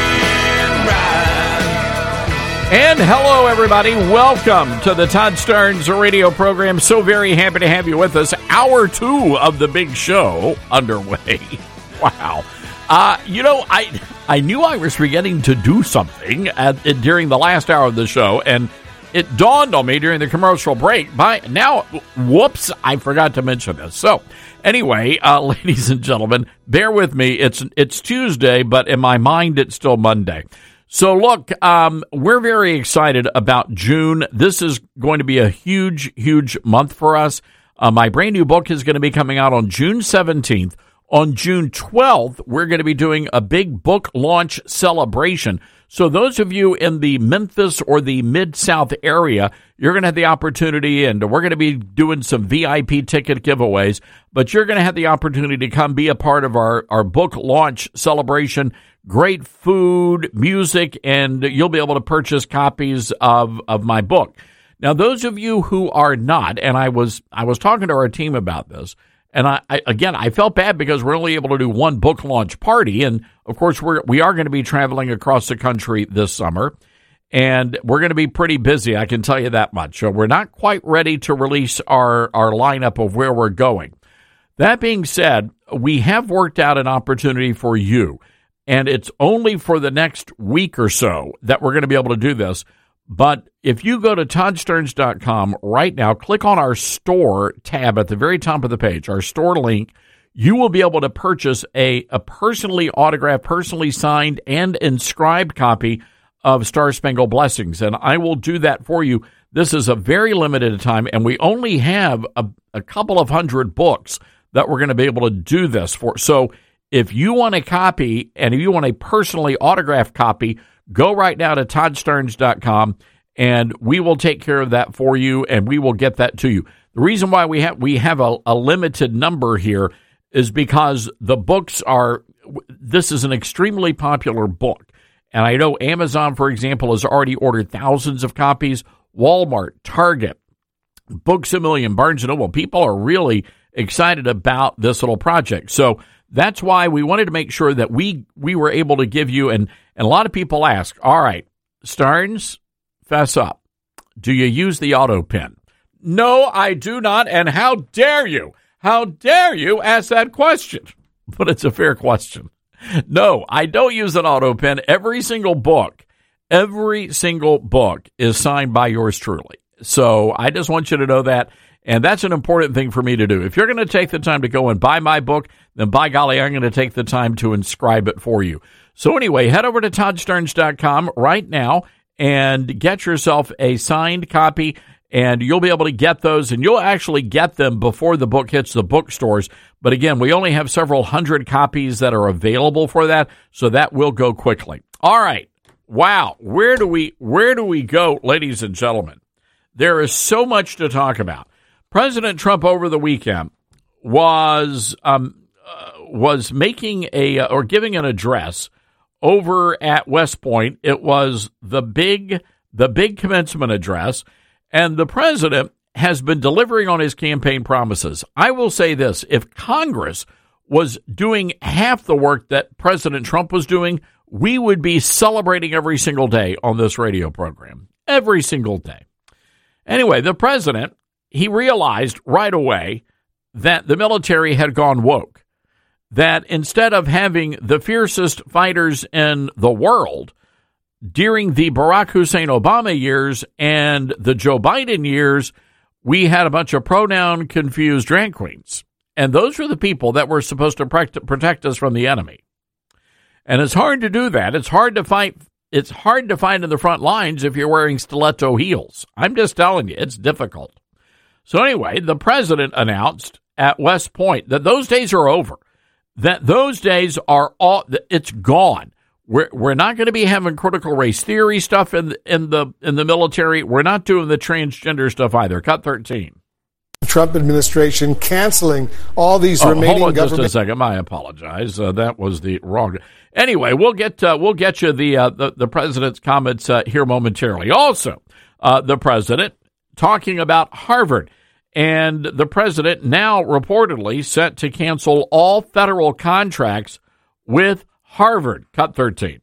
ride. And hello, everybody. Welcome to the Todd Starnes radio program. So very happy to have you with us. Hour 2 of the big show underway. Wow. I knew I was forgetting to do something during the last hour of the show, and it dawned on me during the commercial break. Whoops, I forgot to mention this. So, anyway, ladies and gentlemen, bear with me. It's Tuesday, but in my mind, it's still Monday. So, look, we're very excited about June. This is going to be a huge, huge month for us. My brand new book is going to be coming out on June 17th. On June 12th, we're going to be doing a big book launch celebration. So those of you in the Memphis or the Mid-South area, you're going to have the opportunity, and we're going to be doing some VIP ticket giveaways, but you're going to have the opportunity to come be a part of our book launch celebration. Great food, music, and you'll be able to purchase copies of my book. Now, those of you who are not, and I was talking to our team about this, and I felt bad because we're only able to do one book launch party. And of course, we are going to be traveling across the country this summer, and we're going to be pretty busy. I can tell you that much. So we're not quite ready to release our lineup of where we're going. That being said, we have worked out an opportunity for you, and it's only for the next week or so that we're going to be able to do this. But if you go to ToddStearns.com right now, click on our store tab at the very top of the page, our store link, you will be able to purchase a personally autographed, personally signed, and inscribed copy of Star Spangled Blessings. And I will do that for you. This is a very limited time, and we only have a couple of hundred books that we're going to be able to do this for. So if you want a copy, and if you want a personally autographed copy, go right now to ToddStearns.com, and we will take care of that for you, and we will get that to you. The reason why we have a limited number here is because the books this is an extremely popular book. And I know Amazon, for example, has already ordered thousands of copies. Walmart, Target, Books A Million, Barnes & Noble. People are really excited about this little project. So that's why we wanted to make sure that we were able to give you, and a lot of people ask, all right, Stearns, fess up. Do you use the auto pen? No, I do not, and how dare you? How dare you ask that question? But it's a fair question. No, I don't use an auto pen. Every single book is signed by yours truly. So I just want you to know that. And that's an important thing for me to do. If you're going to take the time to go and buy my book, then by golly, I'm going to take the time to inscribe it for you. So anyway, head over to ToddStearns.com right now and get yourself a signed copy, and you'll be able to get those, and you'll actually get them before the book hits the bookstores. But again, we only have several hundred copies that are available for that, so that will go quickly. All right. Wow. Where do we go, ladies and gentlemen? There is so much to talk about. President Trump over the weekend was making or giving an address over at West Point. It was the big commencement address, and the president has been delivering on his campaign promises. I will say this: if Congress was doing half the work that President Trump was doing, we would be celebrating every single day on this radio program. Every single day. Anyway, the president, he realized right away that the military had gone woke, that instead of having the fiercest fighters in the world during the Barack Hussein Obama years and the Joe Biden years, we had a bunch of pronoun-confused drag queens. And those were the people that were supposed to protect us from the enemy. And it's hard to do that. It's hard to fight. It's hard to find in the front lines if you're wearing stiletto heels. I'm just telling you, it's difficult. So anyway, the president announced at West Point that those days are over. That those days are it's gone. We're not going to be having critical race theory stuff in the military. We're not doing the transgender stuff either. Cut 13. The Trump administration canceling all these remaining hold on government. Just a second. I apologize. That was the wrong. Anyway, we'll get you the president's comments here momentarily. Also, the president talking about Harvard, and the president now reportedly set to cancel all federal contracts with Harvard. Cut 13.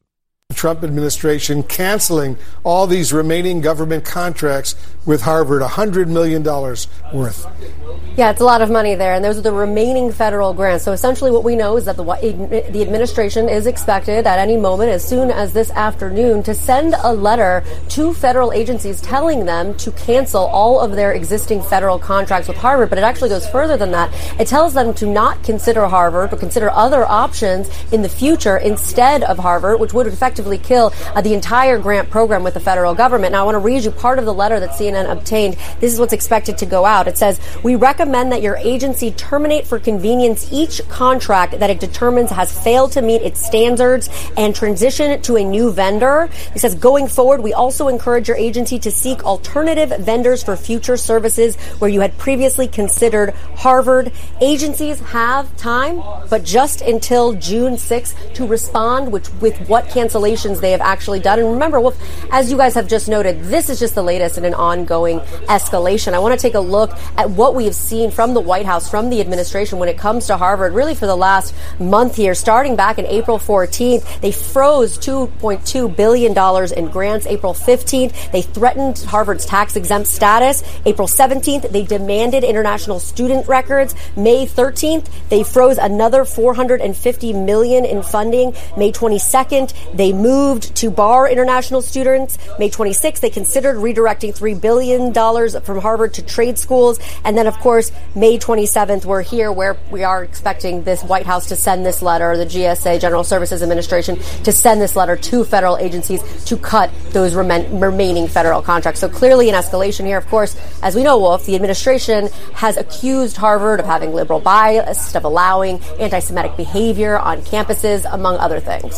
The Trump administration canceling all these remaining government contracts with Harvard, $100 million worth. Yeah, it's a lot of money there, and those are the remaining federal grants. So essentially what we know is that the administration is expected at any moment, as soon as this afternoon, to send a letter to federal agencies telling them to cancel all of their existing federal contracts with Harvard. But it actually goes further than that. It tells them to not consider Harvard, but consider other options in the future instead of Harvard, which would effectively kill the entire grant program with the federal government. Now, I want to read you part of the letter that CNN obtained. This is what's expected to go out. It says, "We recommend that your agency terminate for convenience each contract that it determines has failed to meet its standards and transition to a new vendor." It says, "Going forward, we also encourage your agency to seek alternative vendors for future services where you had previously considered Harvard." Agencies have time, but just until June 6th to respond with what cancellations they have actually done. And remember, Wolf, as you guys have just noted, this is just the latest in an ongoing escalation. I want to take a look at what we have seen from the White House, from the administration when it comes to Harvard, really for the last month here. Starting back in April 14th, they froze $2.2 billion in grants. April 15th, they threatened Harvard's tax-exempt status. April 17th, they demanded international student records. May 13th, they froze another $450 million in funding. May 22nd, they moved to bar international students. May 26th, they considered redirecting $3 billion from Harvard to trade schools. And then, of course, May 27th, we're here where we are expecting this White House to send this letter, the GSA, General Services Administration, to send this letter to federal agencies to cut those remaining federal contracts. So clearly an escalation here. Of course, as we know, Wolf, the administration has accused Harvard of having liberal bias, of allowing anti-Semitic behavior on campuses, among other things.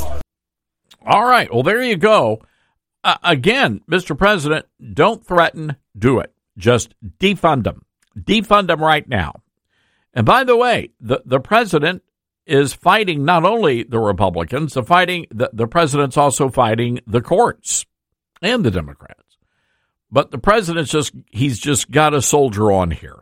All right. Well, there you go. Again, Mr. President, don't threaten, do it. Just defund them. Defund them right now. And by the way, the president is fighting not only the Republicans, the president's also fighting the courts and the Democrats. But the president's he's just got a soldier on here.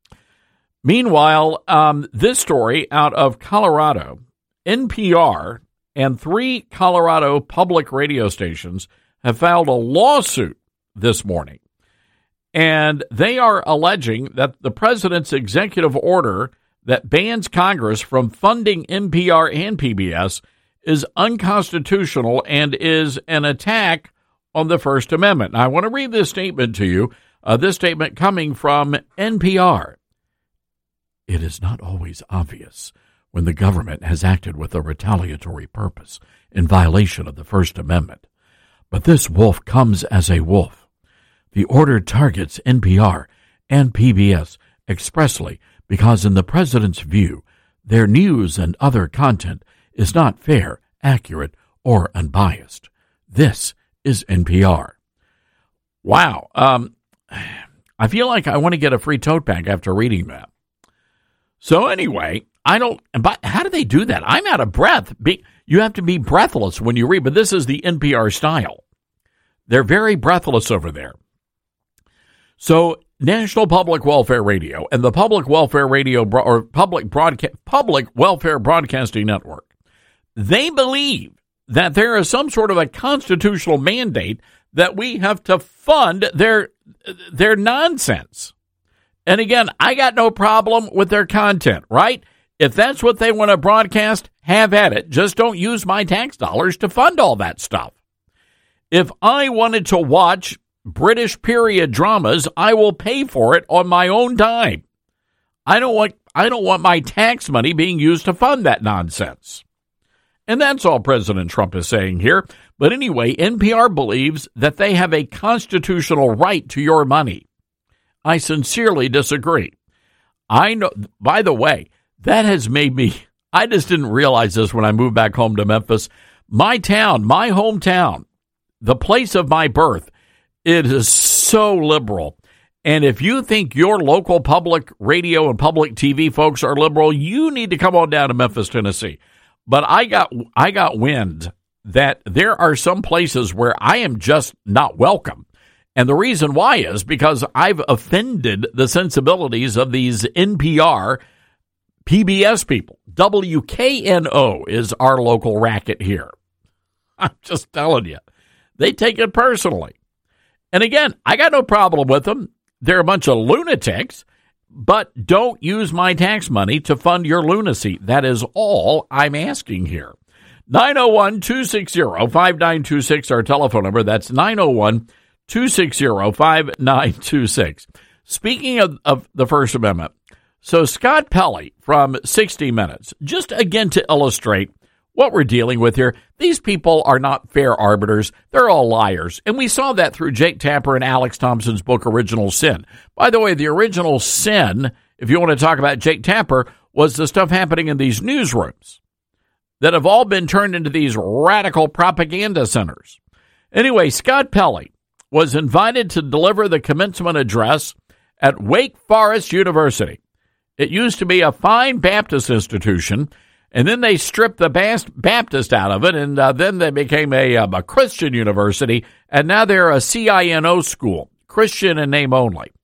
Meanwhile, this story out of Colorado, NPR and 3 Colorado public radio stations have filed a lawsuit this morning. And they are alleging that the president's executive order that bans Congress from funding NPR and PBS is unconstitutional and is an attack on the First Amendment. Now, I want to read this statement to you, this statement coming from NPR. "It is not always obvious when the government has acted with a retaliatory purpose in violation of the First Amendment. But this wolf comes as a wolf. The order targets NPR and PBS expressly because, in the president's view, their news and other content is not fair, accurate, or unbiased. This is NPR." Wow. I feel like I want to get a free tote bag after reading that. So anyway, but how do they do that? I'm out of breath. You have to be breathless when you read, but this is the NPR style. They're very breathless over there. So National Public Welfare Radio and the Public Welfare Radio or Public Welfare Broadcasting Network, they believe that there is some sort of a constitutional mandate that we have to fund their nonsense. And again, I got no problem with their content, right? If that's what they want to broadcast, have at it. Just don't use my tax dollars to fund all that stuff. If I wanted to watch British period dramas, I will pay for it on my own dime. I don't want my tax money being used to fund that nonsense. And that's all President Trump is saying here. But anyway, NPR believes that they have a constitutional right to your money. I sincerely disagree. I know, by the way, that has made me, I just didn't realize this when I moved back home to Memphis. My town, my hometown, the place of my birth, it is so liberal. And if you think your local public radio and public TV folks are liberal, you need to come on down to Memphis, Tennessee. But I got wind that there are some places where I am just not welcome. And the reason why is because I've offended the sensibilities of these NPR, PBS people. WKNO is our local racket here. I'm just telling you. They take it personally. And again, I got no problem with them. They're a bunch of lunatics, but don't use my tax money to fund your lunacy. That is all I'm asking here. 901-260-5926, our telephone number. That's 901-260-5926. Speaking of the First Amendment, so Scott Pelley from 60 Minutes, just again to illustrate what we're dealing with here, these people are not fair arbiters. They're all liars. And we saw that through Jake Tapper and Alex Thompson's book, Original Sin. By the way, the original sin, if you want to talk about Jake Tapper, was the stuff happening in these newsrooms that have all been turned into these radical propaganda centers. Anyway, Scott Pelley was invited to deliver the commencement address at Wake Forest University. It used to be a fine Baptist institution, and then they stripped the Baptist out of it, and then they became a Christian university, and now they're a CINO school, Christian in name only.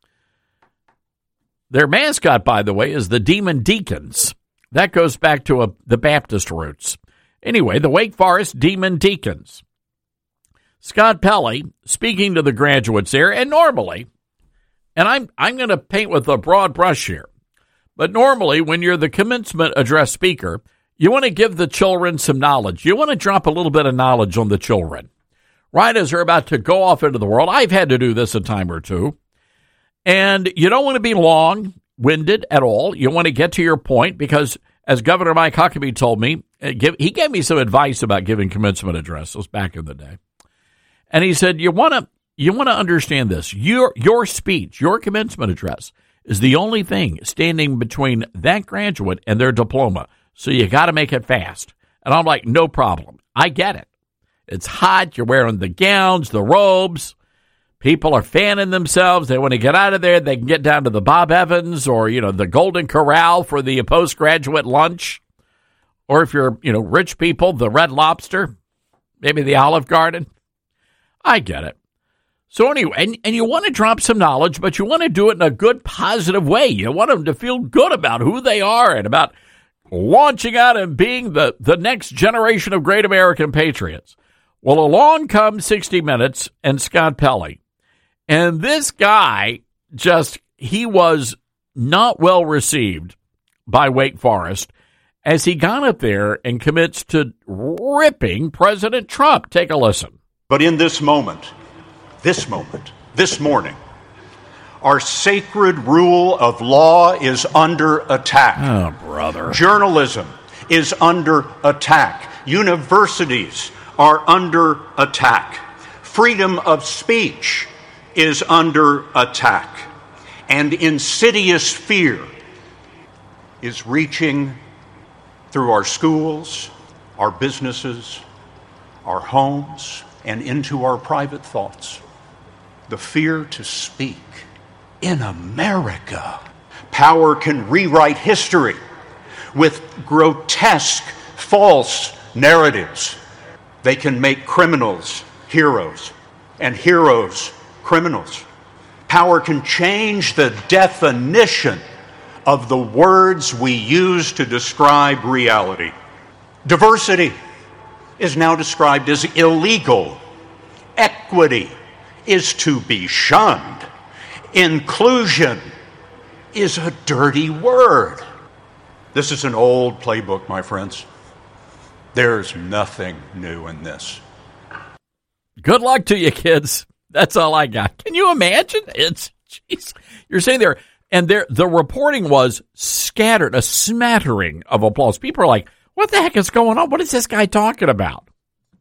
Their mascot, by the way, is the Demon Deacons. That goes back to the Baptist roots. Anyway, the Wake Forest Demon Deacons. Scott Pelley, speaking to the graduates there, and normally, and I'm going to paint with a broad brush here, but normally when you're the commencement address speaker, you want to give the children some knowledge. You want to drop a little bit of knowledge on the children, right as they're about to go off into the world. I've had to do this a time or two. And you don't want to be long-winded at all. You want to get to your point because, as Governor Mike Huckabee told me, he gave me some advice about giving commencement addresses back in the day. And he said, you want to understand this. Your speech, your commencement address, is the only thing standing between that graduate and their diploma. So you got to make it fast. And I'm like, no problem. I get it. It's hot. You're wearing the gowns, the robes. People are fanning themselves. They want to get out of there. They can get down to the Bob Evans or, the Golden Corral for the postgraduate lunch. Or if you're, rich people, the Red Lobster, maybe the Olive Garden. I get it. So anyway, and you want to drop some knowledge, but you want to do it in a good, positive way. You want them to feel good about who they are and about launching out and being the next generation of great American patriots. Well, along comes 60 Minutes and Scott Pelley. And this guy he was not well received by Wake Forest as he got up there and commits to ripping President Trump. Take a listen. But in this morning, our sacred rule of law is under attack. Oh, brother. Journalism is under attack. Universities are under attack. Freedom of speech is under attack. And insidious fear is reaching through our schools, our businesses, our homes, and into our private thoughts. The fear to speak. In America, power can rewrite history with grotesque, false narratives. They can make criminals heroes and heroes criminals. Power can change the definition of the words we use to describe reality. Diversity is now described as illegal. Equity is to be shunned. Inclusion is a dirty word. This is an old playbook, my friends. There's nothing new in this. Good luck to you, kids. That's all I got. Can you imagine? Jeez. You're saying there, and the reporting was scattered, a smattering of applause. People are like, what the heck is going on? What is this guy talking about?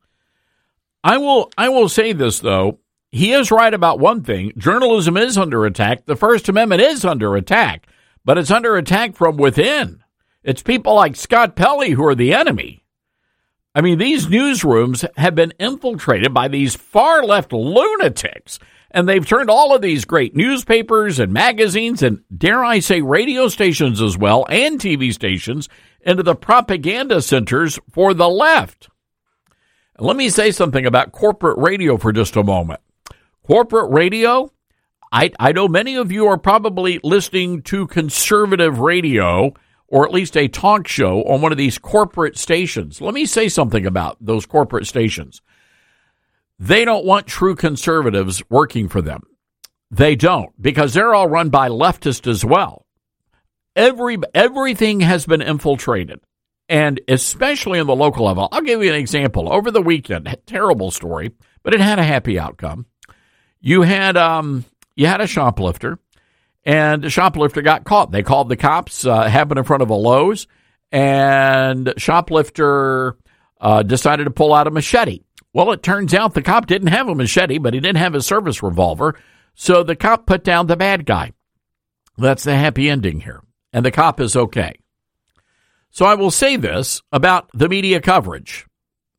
I will say this, though. He is right about one thing. Journalism is under attack. The First Amendment is under attack, but it's under attack from within. It's people like Scott Pelley who are the enemy. I mean, these newsrooms have been infiltrated by these far-left lunatics, and they've turned all of these great newspapers and magazines and, dare I say, radio stations as well, and TV stations, into the propaganda centers for the left. And let me say something about corporate radio for just a moment. Corporate radio, I know many of you are probably listening to conservative radio or at least a talk show on one of these corporate stations. Let me say something about those corporate stations. They don't want true conservatives working for them. They don't, because they're all run by leftists as well. Everything has been infiltrated, and especially in the local level. I'll give you an example. Over the weekend, terrible story, but it had a happy outcome. You had a shoplifter, and the shoplifter got caught. They called the cops, happened in front of a Lowe's, and shoplifter decided to pull out a machete. Well, it turns out the cop didn't have a machete, but he didn't have his service revolver, so the cop put down the bad guy. That's the happy ending here, and the cop is okay. So I will say this about the media coverage.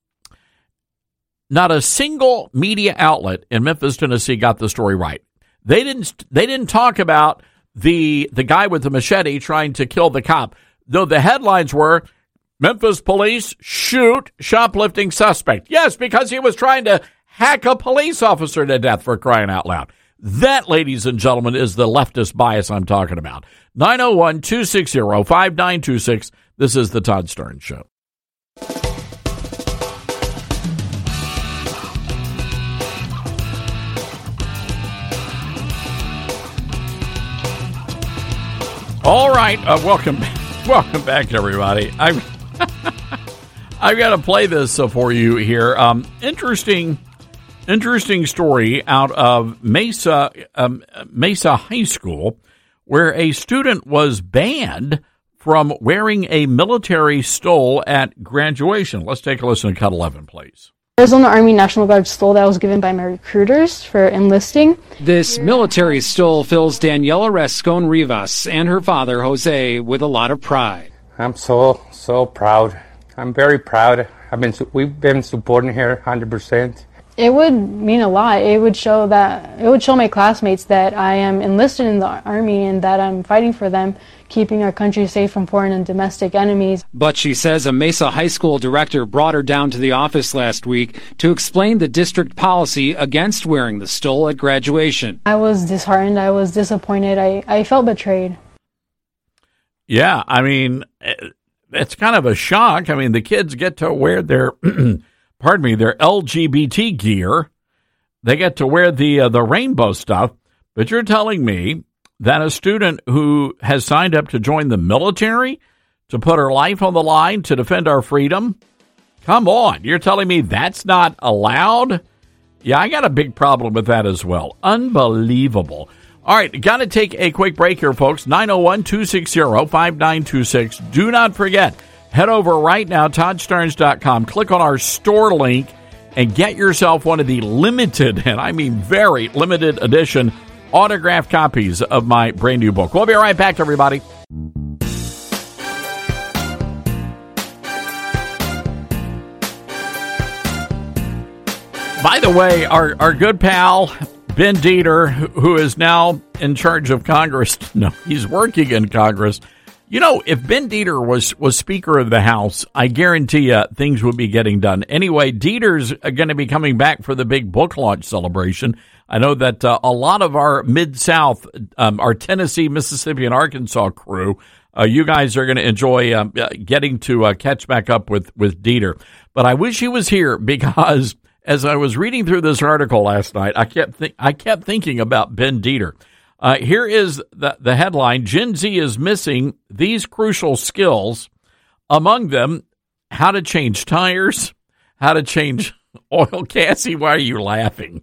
Not a single media outlet in Memphis, Tennessee got the story right. They didn't talk about the guy with the machete trying to kill the cop, though the headlines were, Memphis police shoot shoplifting suspect. Yes, because he was trying to hack a police officer to death, for crying out loud. That, ladies and gentlemen, is the leftist bias I'm talking about. 901-260-5926. This is the Todd Starnes Show. All right, welcome back, everybody. I've got to play this for you here. Interesting story out of Mesa High School, where a student was banned from wearing a military stole at graduation. Let's take a listen to Cut 11, please. Arizona Army National Guard stole that was given by my recruiters for enlisting. This military stole fills Daniela Rascon Rivas and her father, Jose, with a lot of pride. I'm so proud. I'm very proud. We've been supporting her 100%. It would mean a lot. It would show my classmates that I am enlisted in the Army and that I'm fighting for them, keeping our country safe from foreign and domestic enemies. But she says a Mesa High School director brought her down to the office last week to explain the district policy against wearing the stole at graduation. I was disheartened. I was disappointed. I felt betrayed. Yeah, I mean, it's kind of a shock. I mean, the kids get to wear their their LGBT gear. They get to wear the rainbow stuff. But you're telling me that a student who has signed up to join the military, to put her life on the line, to defend our freedom, come on, you're telling me that's not allowed? Yeah, I got a big problem with that as well. Unbelievable. All right, got to take a quick break here, folks. 901-260-5926. Do not forget, head over right now, ToddStarnes.com. Click on our store link and get yourself one of the limited, and I mean very limited edition, autographed copies of my brand new book. We'll be right back, everybody. By the way, our good pal, Ben Dieter, who is now in charge of Congress, no, he's working in Congress. You know, if Ben Dieter was Speaker of the House, I guarantee you things would be getting done. Anyway, Dieter's going to be coming back for the big book launch celebration. I know that a lot of our Mid-South, our Tennessee, Mississippi, and Arkansas crew, you guys are going to enjoy getting to catch back up with Dieter. But I wish he was here, because as I was reading through this article last night, I kept thinking about Ben Dieter. Here is the headline: Gen Z is missing these crucial skills. Among them, how to change tires, how to change oil. Cassie, why are you laughing?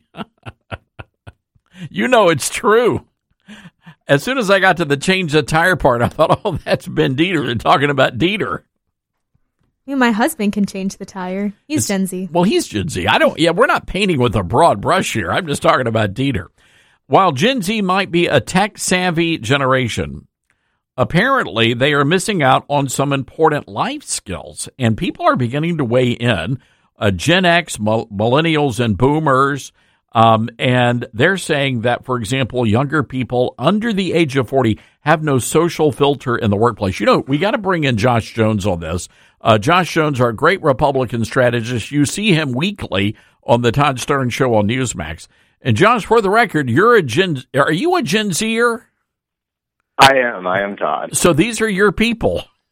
You know it's true. As soon as I got to the change the tire part, I thought, oh, that's Ben Dieter. They're talking about Dieter. My husband can change the tire. He's Gen Z. Well, he's Gen Z. We're not painting with a broad brush here. I'm just talking about Dieter. While Gen Z might be a tech-savvy generation, apparently they are missing out on some important life skills, and people are beginning to weigh in. Gen X, millennials, and boomers, and they're saying that, for example, younger people under the age of 40 have no social filter in the workplace. You know, we got to bring in Josh Jones on this. Josh Jones, our great Republican strategist. You see him weekly on the Todd Starnes Show on Newsmax. And Josh, for the record, are you a Gen Zer? I am, Todd. So these are your people.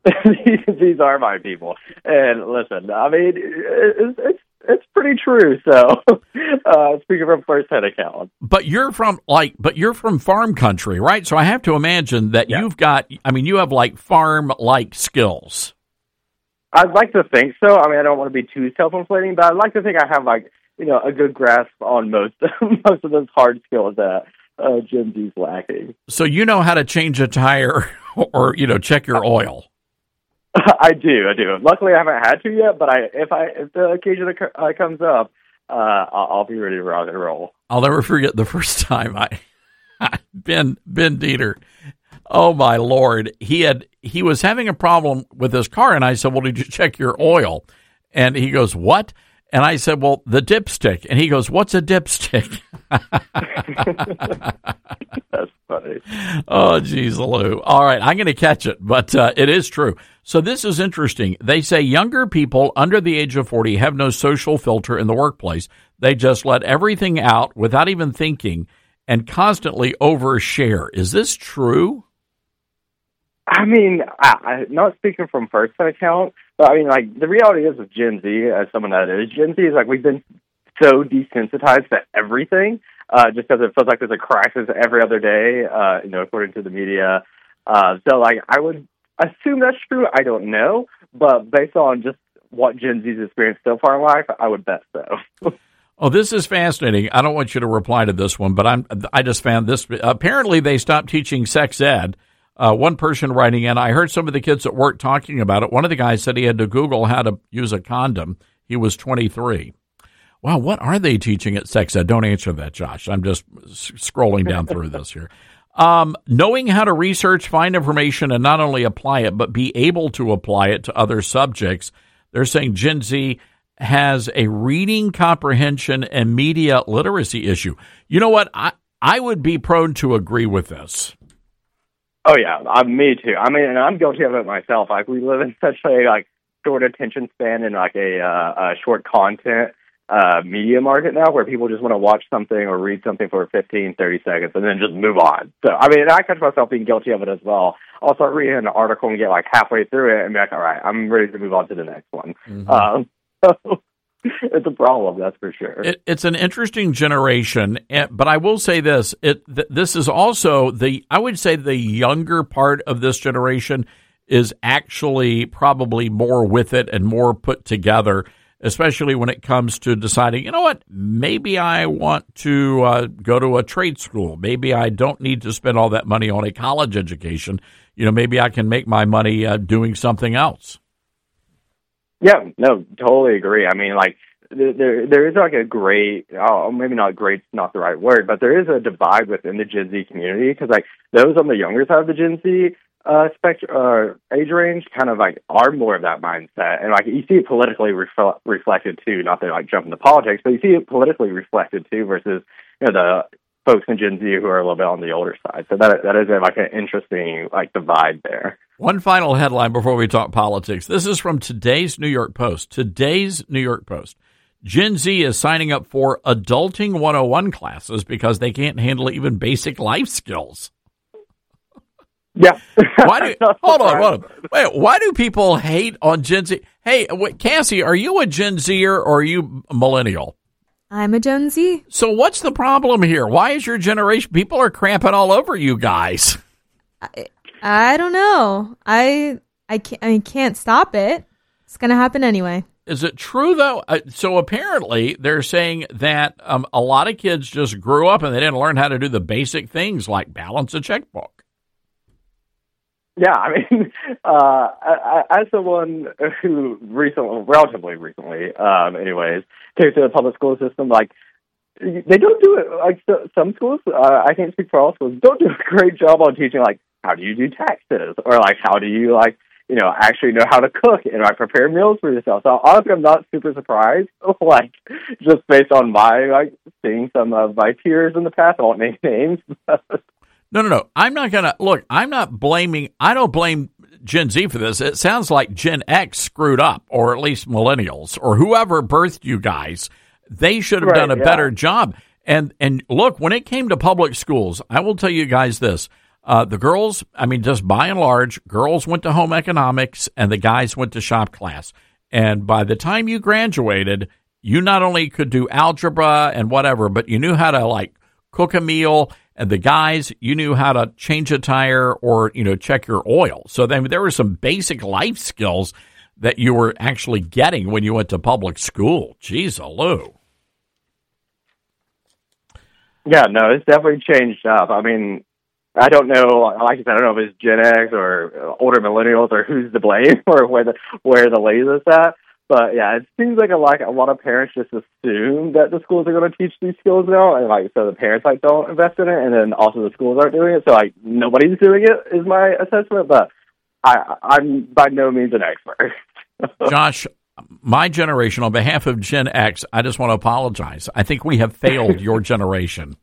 these are my people. And listen, I mean, it's pretty true. So, speaking from first-hand account. But you're from farm country, right? So I have to imagine that you have like farm-like skills. I'd like to think so. I mean, I don't want to be too self-inflating, but I'd like to think I have a good grasp on most of those hard skills that Gen Z's lacking. So you know how to change a tire or check your oil. I do. Luckily, I haven't had to yet, but if the occasion comes up, I'll be ready to rock and roll. I'll never forget the first time Ben Dieter. Oh my Lord, he was having a problem with his car, and I said, "Well, did you check your oil?" And he goes, "What?" And I said, "Well, the dipstick." And he goes, "What's a dipstick?" That's funny. Oh, geez, Lou. All right, I'm going to catch it, but it is true. So this is interesting. They say younger people under the age of 40 have no social filter in the workplace. They just let everything out without even thinking and constantly overshare. Is this true? I mean, I'm not speaking from first-hand account, but I mean, like, the reality is with Gen Z, as someone that is Gen Z, is like we've been so desensitized to everything, just because it feels like there's a crisis every other day, according to the media. So, like, I would assume that's true. I don't know, but based on just what Gen Z's experienced so far in life, I would bet so. Oh, this is fascinating. I don't want you to reply to this one, but I just found this. Apparently, they stopped teaching sex ed. One person writing in, I heard some of the kids at work talking about it. One of the guys said he had to Google how to use a condom. He was 23. Wow, what are they teaching at sex ed? Don't answer that, Josh. I'm just scrolling down through this here. Knowing how to research, find information, and not only apply it, but be able to apply it to other subjects. They're saying Gen Z has a reading comprehension and media literacy issue. You know what? I would be prone to agree with this. Oh, yeah, me too. I mean, and I'm guilty of it myself. Like, we live in such a, short attention span and, a short content media market now where people just want to watch something or read something for 15, 30 seconds and then just move on. So, I mean, I catch myself being guilty of it as well. I'll start reading an article and get, halfway through it and be like, all right, I'm ready to move on to the next one. Mm-hmm. So it's a problem, that's for sure. It's an interesting generation, but I will say this: this is also I would say the younger part of this generation is actually probably more with it and more put together, especially when it comes to deciding, you know what, maybe I want to go to a trade school. Maybe I don't need to spend all that money on a college education. Maybe I can make my money doing something else. Yeah, no, totally agree. I mean, there is a great, maybe not great, not the right word, but there is a divide within the Gen Z community because those on the younger side of the Gen Z spectrum, age range kind of are more of that mindset, and you see it politically reflected too. Not to jump into politics, but you see it politically reflected too versus the folks in Gen Z who are a little bit on the older side. So that is an interesting divide there. One final headline before we talk politics. This is from today's New York Post. Today's New York Post. Gen Z is signing up for Adulting 101 classes because they can't handle even basic life skills. Yeah. Hold on. Wait, why do people hate on Gen Z? Hey, Cassie, are you a Gen Zer or are you a millennial? I'm a Gen Z. So what's the problem here? Why is your generation, people are cramping all over you guys? I don't know. I can't stop it. It's going to happen anyway. Is it true, though? So apparently they're saying that a lot of kids just grew up and they didn't learn how to do the basic things like balance a checkbook. Yeah, I mean, as someone who relatively recently, came to the public school system, they don't do it. Some schools, I can't speak for all schools, don't do a great job on teaching, how do you do taxes? Or, how do you, actually know how to cook and, prepare meals for yourself? So, honestly, I'm not super surprised, just based on my, seeing some of my peers in the past. I won't name names. No. I'm not blaming, I don't blame Gen Z for this. It sounds like Gen X screwed up, or at least millennials, or whoever birthed you guys. They should have done a better job. And look, when it came to public schools, I will tell you guys this. The girls, I mean, just by and large, girls went to home economics and the guys went to shop class. And by the time you graduated, you not only could do algebra and whatever, but you knew how to, like, cook a meal. And the guys, you knew how to change a tire or, check your oil. So then there were some basic life skills that you were actually getting when you went to public school. Jeez, Lou. Yeah, no, it's definitely changed up. I mean, I don't know, like I said, I don't know if it's Gen X or older millennials or who's to blame or where the laser is at. But yeah, it seems like a lot of parents just assume that the schools are going to teach these skills now, and so the parents don't invest in it, and then also the schools aren't doing it. So nobody's doing it is my assessment. But I'm by no means an expert. Josh, my generation, on behalf of Gen X, I just want to apologize. I think we have failed your generation.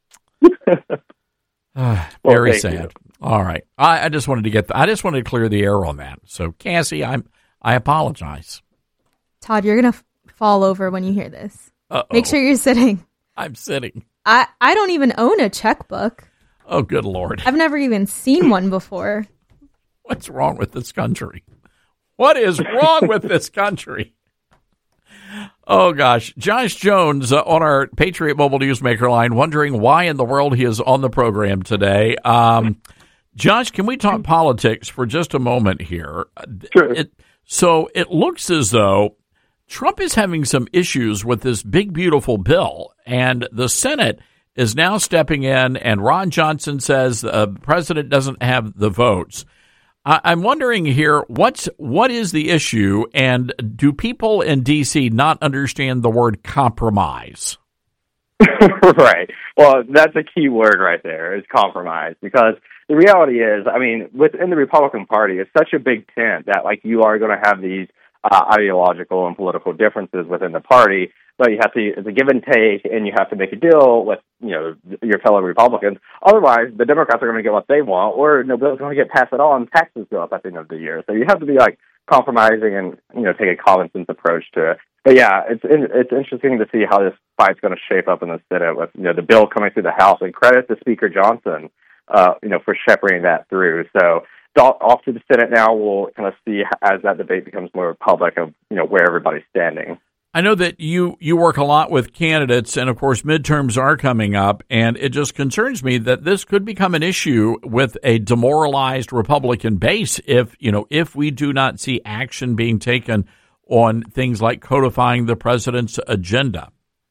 Very sad. You. All right, I just wanted to clear the air on that. So Cassie, I apologize. Todd, you're gonna fall over when you hear this. Uh-oh. Make sure you're sitting. I'm sitting. I don't even own a checkbook. Oh, good Lord! I've never even seen one before. What's wrong with this country? What is wrong with this country? Oh, gosh. Josh Jones on our Patriot Mobile Newsmaker line wondering why in the world he is on the program today. Josh, can we talk politics for just a moment here? Sure. So it looks as though Trump is having some issues with this big, beautiful bill, and the Senate is now stepping in, and Ron Johnson says the president doesn't have the votes. I'm wondering here, what is the issue, and do people in D.C. not understand the word compromise? Right. Well, that's a key word right there, is compromise, because the reality is, I mean, within the Republican Party, it's such a big tent that, you are going to have these ideological and political differences within the party, but you have to, it's a give and take, and you have to make a deal with, your fellow Republicans. Otherwise, the Democrats are going to get what they want, or no bill's going to get passed at all, and taxes go up at the end of the year. So you have to be, compromising and, take a common sense approach to it. But yeah, it's interesting to see how this fight's going to shape up in the Senate with, the bill coming through the House, and credit to Speaker Johnson, for shepherding that through. So off to the Senate now. We'll kind of see as that debate becomes more public of, where everybody's standing. I know that you work a lot with candidates, and of course midterms are coming up, and it just concerns me that this could become an issue with a demoralized Republican base if we do not see action being taken on things like codifying the president's agenda.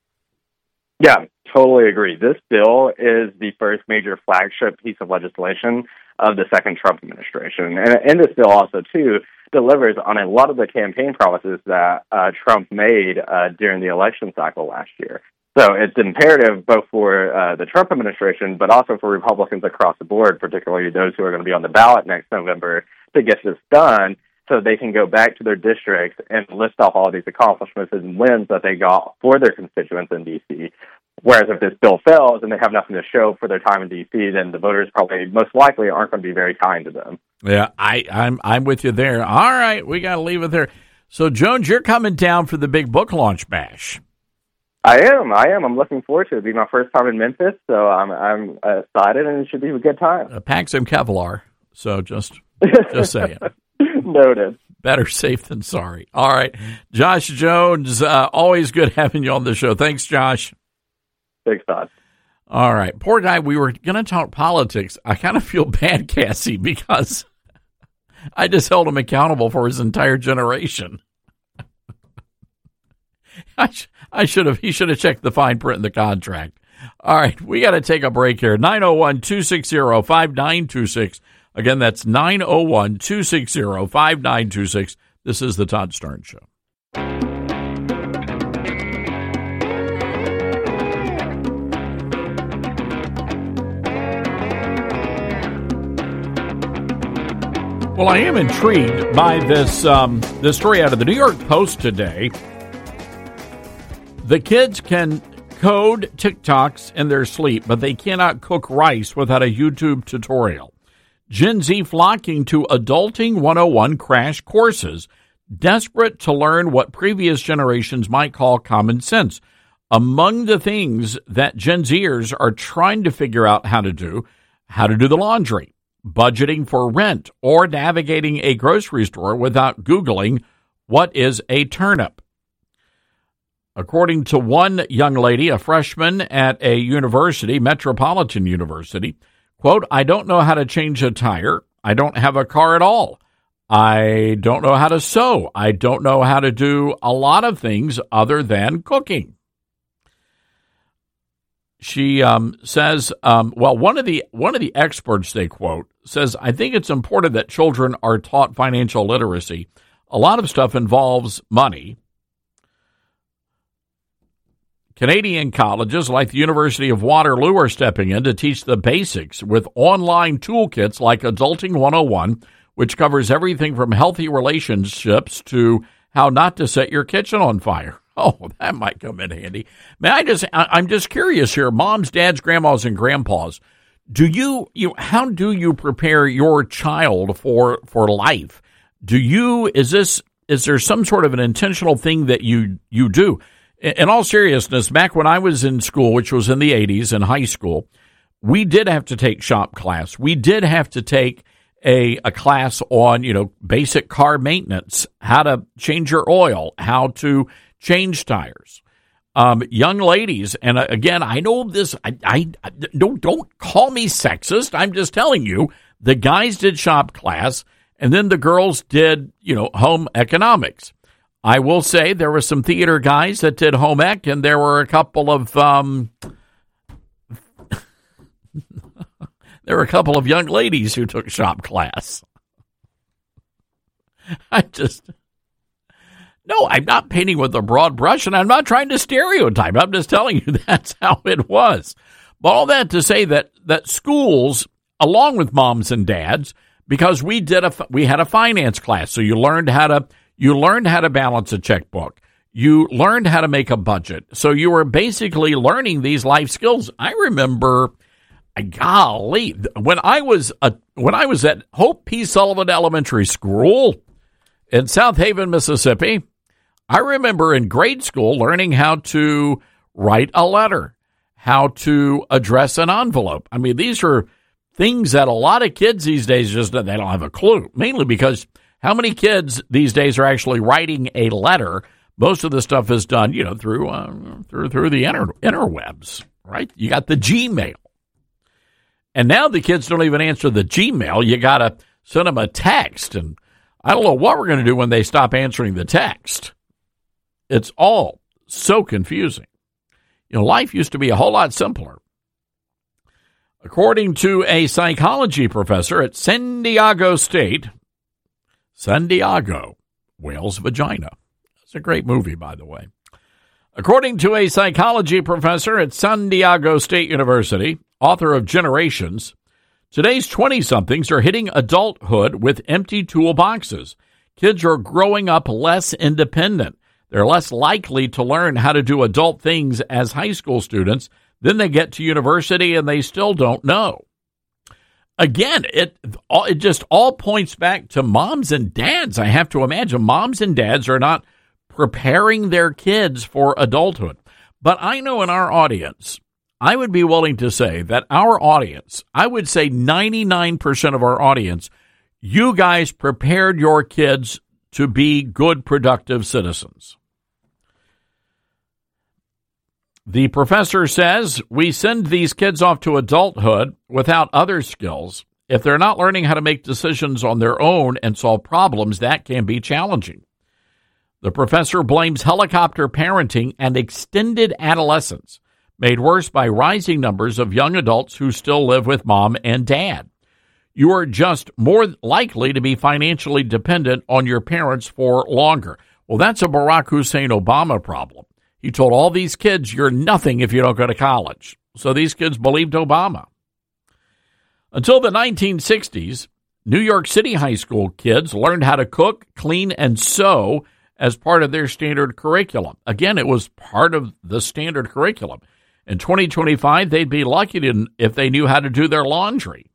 Yeah, totally agree. This bill is the first major flagship piece of legislation of the second Trump administration. And this bill also, too, delivers on a lot of the campaign promises that Trump made during the election cycle last year. So it's imperative both for the Trump administration, but also for Republicans across the board, particularly those who are going to be on the ballot next November, to get this done so they can go back to their districts and list off all these accomplishments and wins that they got for their constituents in D.C. Whereas if this bill fails and they have nothing to show for their time in D.C., then the voters probably most likely aren't going to be very kind to them. Yeah, I'm with you there. All right, we got to leave it there. So, Jones, you're coming down for the big book launch bash. I am. I'm looking forward to it. It'll be my first time in Memphis, so I'm excited, and it should be a good time. Pack some Kevlar, so just saying. Noted. Better safe than sorry. All right, Josh Jones, always good having you on the show. Thanks, Josh. Thanks, Todd. All right. Poor guy, we were going to talk politics. I kind of feel bad, Cassie, because I just held him accountable for his entire generation. He should have checked the fine print in the contract. All right. We got to take a break here. 901-260-5926. Again, that's 901-260-5926. This is the Todd Starnes Show. Well, I am intrigued by this story out of the New York Post today. The kids can code TikToks in their sleep, but they cannot cook rice without a YouTube tutorial. Gen Z flocking to Adulting 101 crash courses, desperate to learn what previous generations might call common sense. Among the things that Gen Zers are trying to figure out how to do, how to do the laundry, budgeting for rent, or navigating a grocery store without Googling what is a turnip. According to one young lady, a freshman at a university, Metropolitan University, quote, I don't know how to change a tire. I don't have a car at all. I don't know how to sew. I don't know how to do a lot of things other than cooking. She says, well, one of the experts they quote says, I think it's important that children are taught financial literacy. A lot of stuff involves money. Canadian colleges like the University of Waterloo are stepping in to teach the basics with online toolkits like Adulting 101, which covers everything from healthy relationships to how not to set your kitchen on fire. Oh, that might come in handy. I'm just curious here. Moms, dads, grandmas, and grandpas, how do you prepare your child for life? Is there some sort of an intentional thing that you do? In all seriousness, back when I was in school, which was in the 80s in high school, we did have to take shop class. We did have to take a class on, basic car maintenance, how to change your oil, how to change tires. Young ladies, and again, I know this, I don't call me sexist. I'm just telling you, the guys did shop class, and then the girls did, home economics. I will say there were some theater guys that did home ec, and there were a couple of young ladies who took shop class. No, I'm not painting with a broad brush, and I'm not trying to stereotype. I'm just telling you that's how it was. But all that to say that schools, along with moms and dads, because we had a finance class, so you learned how to balance a checkbook. You learned how to make a budget. So you were basically learning these life skills. I remember, golly, when I was at Hope P. Sullivan Elementary School in South Haven, Mississippi, I remember in grade school learning how to write a letter, how to address an envelope. I mean, these are things that a lot of kids these days they don't have a clue, mainly because how many kids these days are actually writing a letter? Most of the stuff is done, through the interwebs, right? You got the Gmail. And now the kids don't even answer the Gmail. You got to send them a text. And I don't know what we're going to do when they stop answering the text. It's all so confusing. Life used to be a whole lot simpler. According to a psychology professor at San Diego State, San Diego, whale's vagina. It's a great movie, by the way. According to a psychology professor at San Diego State University, author of Generations, today's 20-somethings are hitting adulthood with empty toolboxes. Kids are growing up less independent. They're less likely to learn how to do adult things as high school students. Then they get to university and they still don't know. Again, it just all points back to moms and dads. I have to imagine moms and dads are not preparing their kids for adulthood. But I know in our audience, I would be willing to say that our audience, I would say 99% of our audience, you guys prepared your kids to be good, productive citizens. The professor says we send these kids off to adulthood without other skills. If they're not learning how to make decisions on their own and solve problems, that can be challenging. The professor blames helicopter parenting and extended adolescence, made worse by rising numbers of young adults who still live with mom and dad. You are just more likely to be financially dependent on your parents for longer. Well, that's a Barack Hussein Obama problem. He told all these kids, you're nothing if you don't go to college. So these kids believed Obama. Until the 1960s, New York City high school kids learned how to cook, clean, and sew as part of their standard curriculum. Again, it was part of the standard curriculum. In 2025, they'd be lucky if they knew how to do their laundry.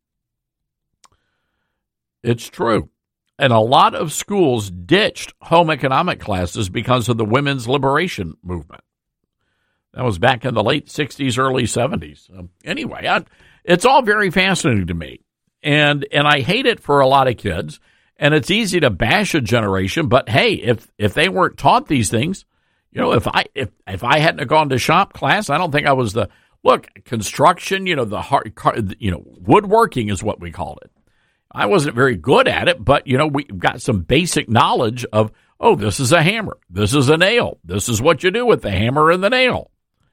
It's true. And a lot of schools ditched home economic classes because of the women's liberation movement. That was back in the late 60s, early 70s. Anyway, It's all very fascinating to me. And I hate it for a lot of kids. And it's easy to bash a generation, but hey, if they weren't taught these things, you know, if I hadn't have gone to shop class, I don't think I was construction, you know, the hard, you know, woodworking is what we called it. I wasn't very good at it, but you know, we got some basic knowledge of, oh, this is a hammer, this is a nail, this is what you do with the hammer and the nail.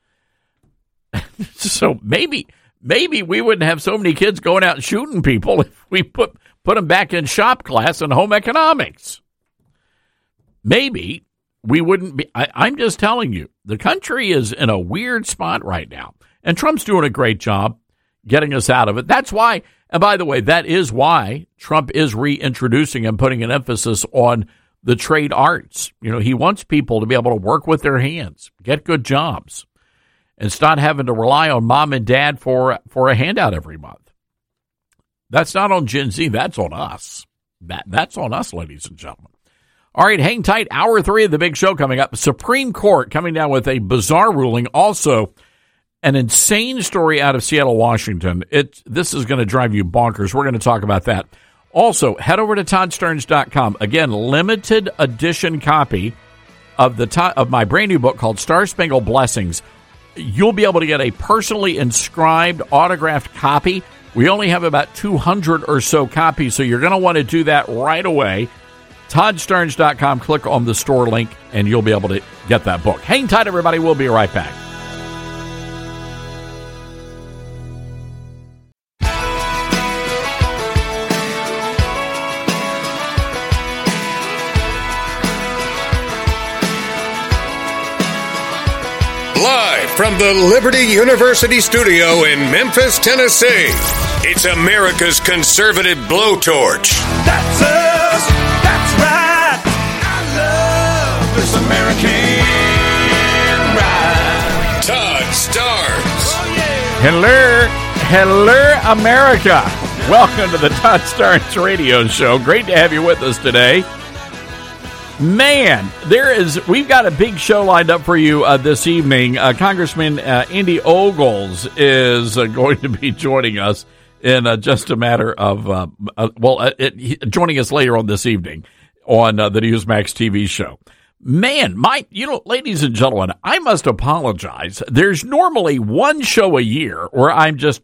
So maybe we wouldn't have so many kids going out and shooting people if we put them back in shop class and home economics. Maybe we wouldn't be. I'm just telling you, the country is in a weird spot right now. And Trump's doing a great job getting us out of it. That's why, and by the way, that is why Trump is reintroducing and putting an emphasis on the trade arts. You know, he wants people to be able to work with their hands, get good jobs, and start having to rely on mom and dad for a handout every month. That's not on Gen Z. That's on us. That's on us, ladies and gentlemen. All right, hang tight. Hour 3 of the big show coming up. Supreme Court coming down with a bizarre ruling. Also, an insane story out of Seattle, Washington. This is going to drive you bonkers. We're going to talk about that. Also, head over to ToddStarns.com. Again, limited edition copy of my brand new book called Star Spangled Blessings. You'll be able to get a personally inscribed, autographed copy. We only have about 200 or so copies, so you're going to want to do that right away. ToddStarns.com. Click on the store link, and you'll be able to get that book. Hang tight, everybody. We'll be right back. Live from the Liberty University studio in Memphis, Tennessee, it's America's conservative blowtorch. That's us. That's right. I love this American ride. Todd Starnes. Oh, yeah. Hello, America. Welcome to the Todd Starnes radio show. Great to have you with us today. Man, we've got a big show lined up for you this evening. Congressman Andy Ogles is going to be joining us in just a matter of, joining us later on this evening on the Newsmax TV show. Man, ladies and gentlemen, I must apologize. There's normally one show a year where I'm just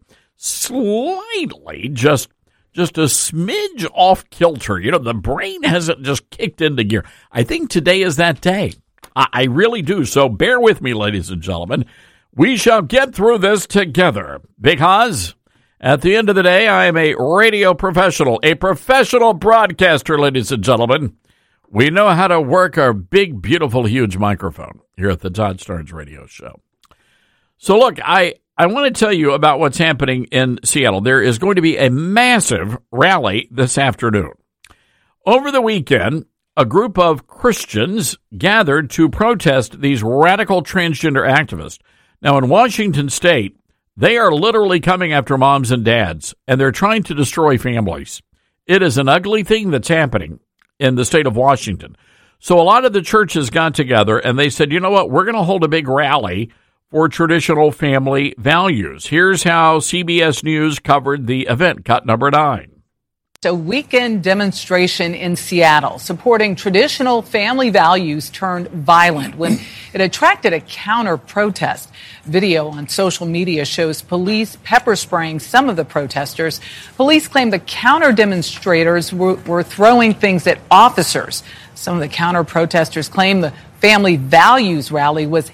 slightly just a smidge off kilter. You know, the brain hasn't just kicked into gear. I think today is that day. I really do. So bear with me, ladies and gentlemen. We shall get through this together because at the end of the day, I am a radio professional, a professional broadcaster, ladies and gentlemen. We know how to work our big, beautiful, huge microphone here at the Todd Starnes radio show. So look, I want to tell you about what's happening in Seattle. There is going to be a massive rally this afternoon. Over the weekend, a group of Christians gathered to protest these radical transgender activists. Now, in Washington State, they are literally coming after moms and dads, and they're trying to destroy families. It is an ugly thing that's happening in the state of Washington. So a lot of the churches got together, and they said, you know what, we're going to hold a big rally for traditional family values. Here's how CBS News covered the event, cut number 9. A weekend demonstration in Seattle supporting traditional family values turned violent when it attracted a counter-protest. Video on social media shows police pepper spraying some of the protesters. Police claim the counter-demonstrators were throwing things at officers. Some of the counter-protesters claim the Family Values rally was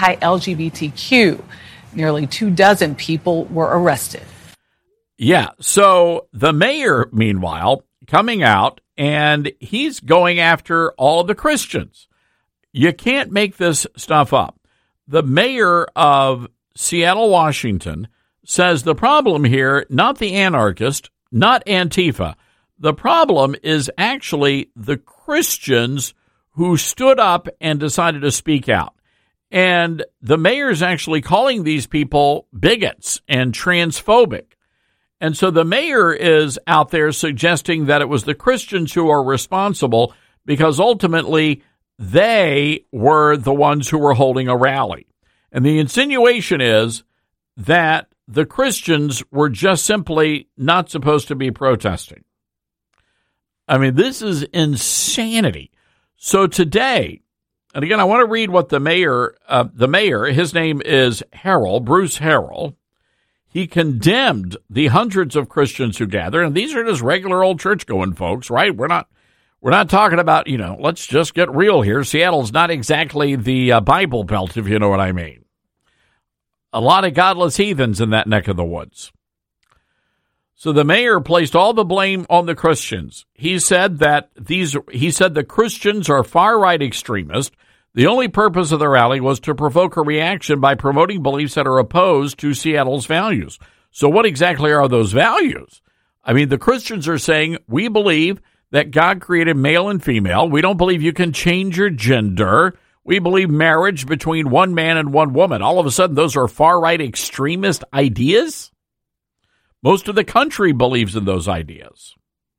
anti-LGBTQ. Nearly 24 people were arrested. Yeah, so the mayor, meanwhile, coming out, and he's going after all the Christians. You can't make this stuff up. The mayor of Seattle, Washington, says the problem here, not the anarchist, not Antifa. The problem is actually the Christians who stood up and decided to speak out. And the mayor's actually calling these people bigots and transphobic. And so the mayor is out there suggesting that it was the Christians who are responsible because ultimately they were the ones who were holding a rally. And the insinuation is that the Christians were just simply not supposed to be protesting. I mean, this is insanity. So today, and again, I want to read what the mayor, his name is Harrell, Bruce Harrell. He condemned the hundreds of Christians who gather, and these are just regular old church-going folks, right? We're not talking about, let's just get real here. Seattle's not exactly the Bible Belt, if you know what I mean. A lot of godless heathens in that neck of the woods. So the mayor placed all the blame on the Christians. He said the Christians are far-right extremists. The only purpose of the rally was to provoke a reaction by promoting beliefs that are opposed to Seattle's values. So what exactly are those values? I mean, the Christians are saying, we believe that God created male and female. We don't believe you can change your gender. We believe marriage between one man and one woman. All of a sudden, those are far-right extremist ideas? Most of the country believes in those ideas.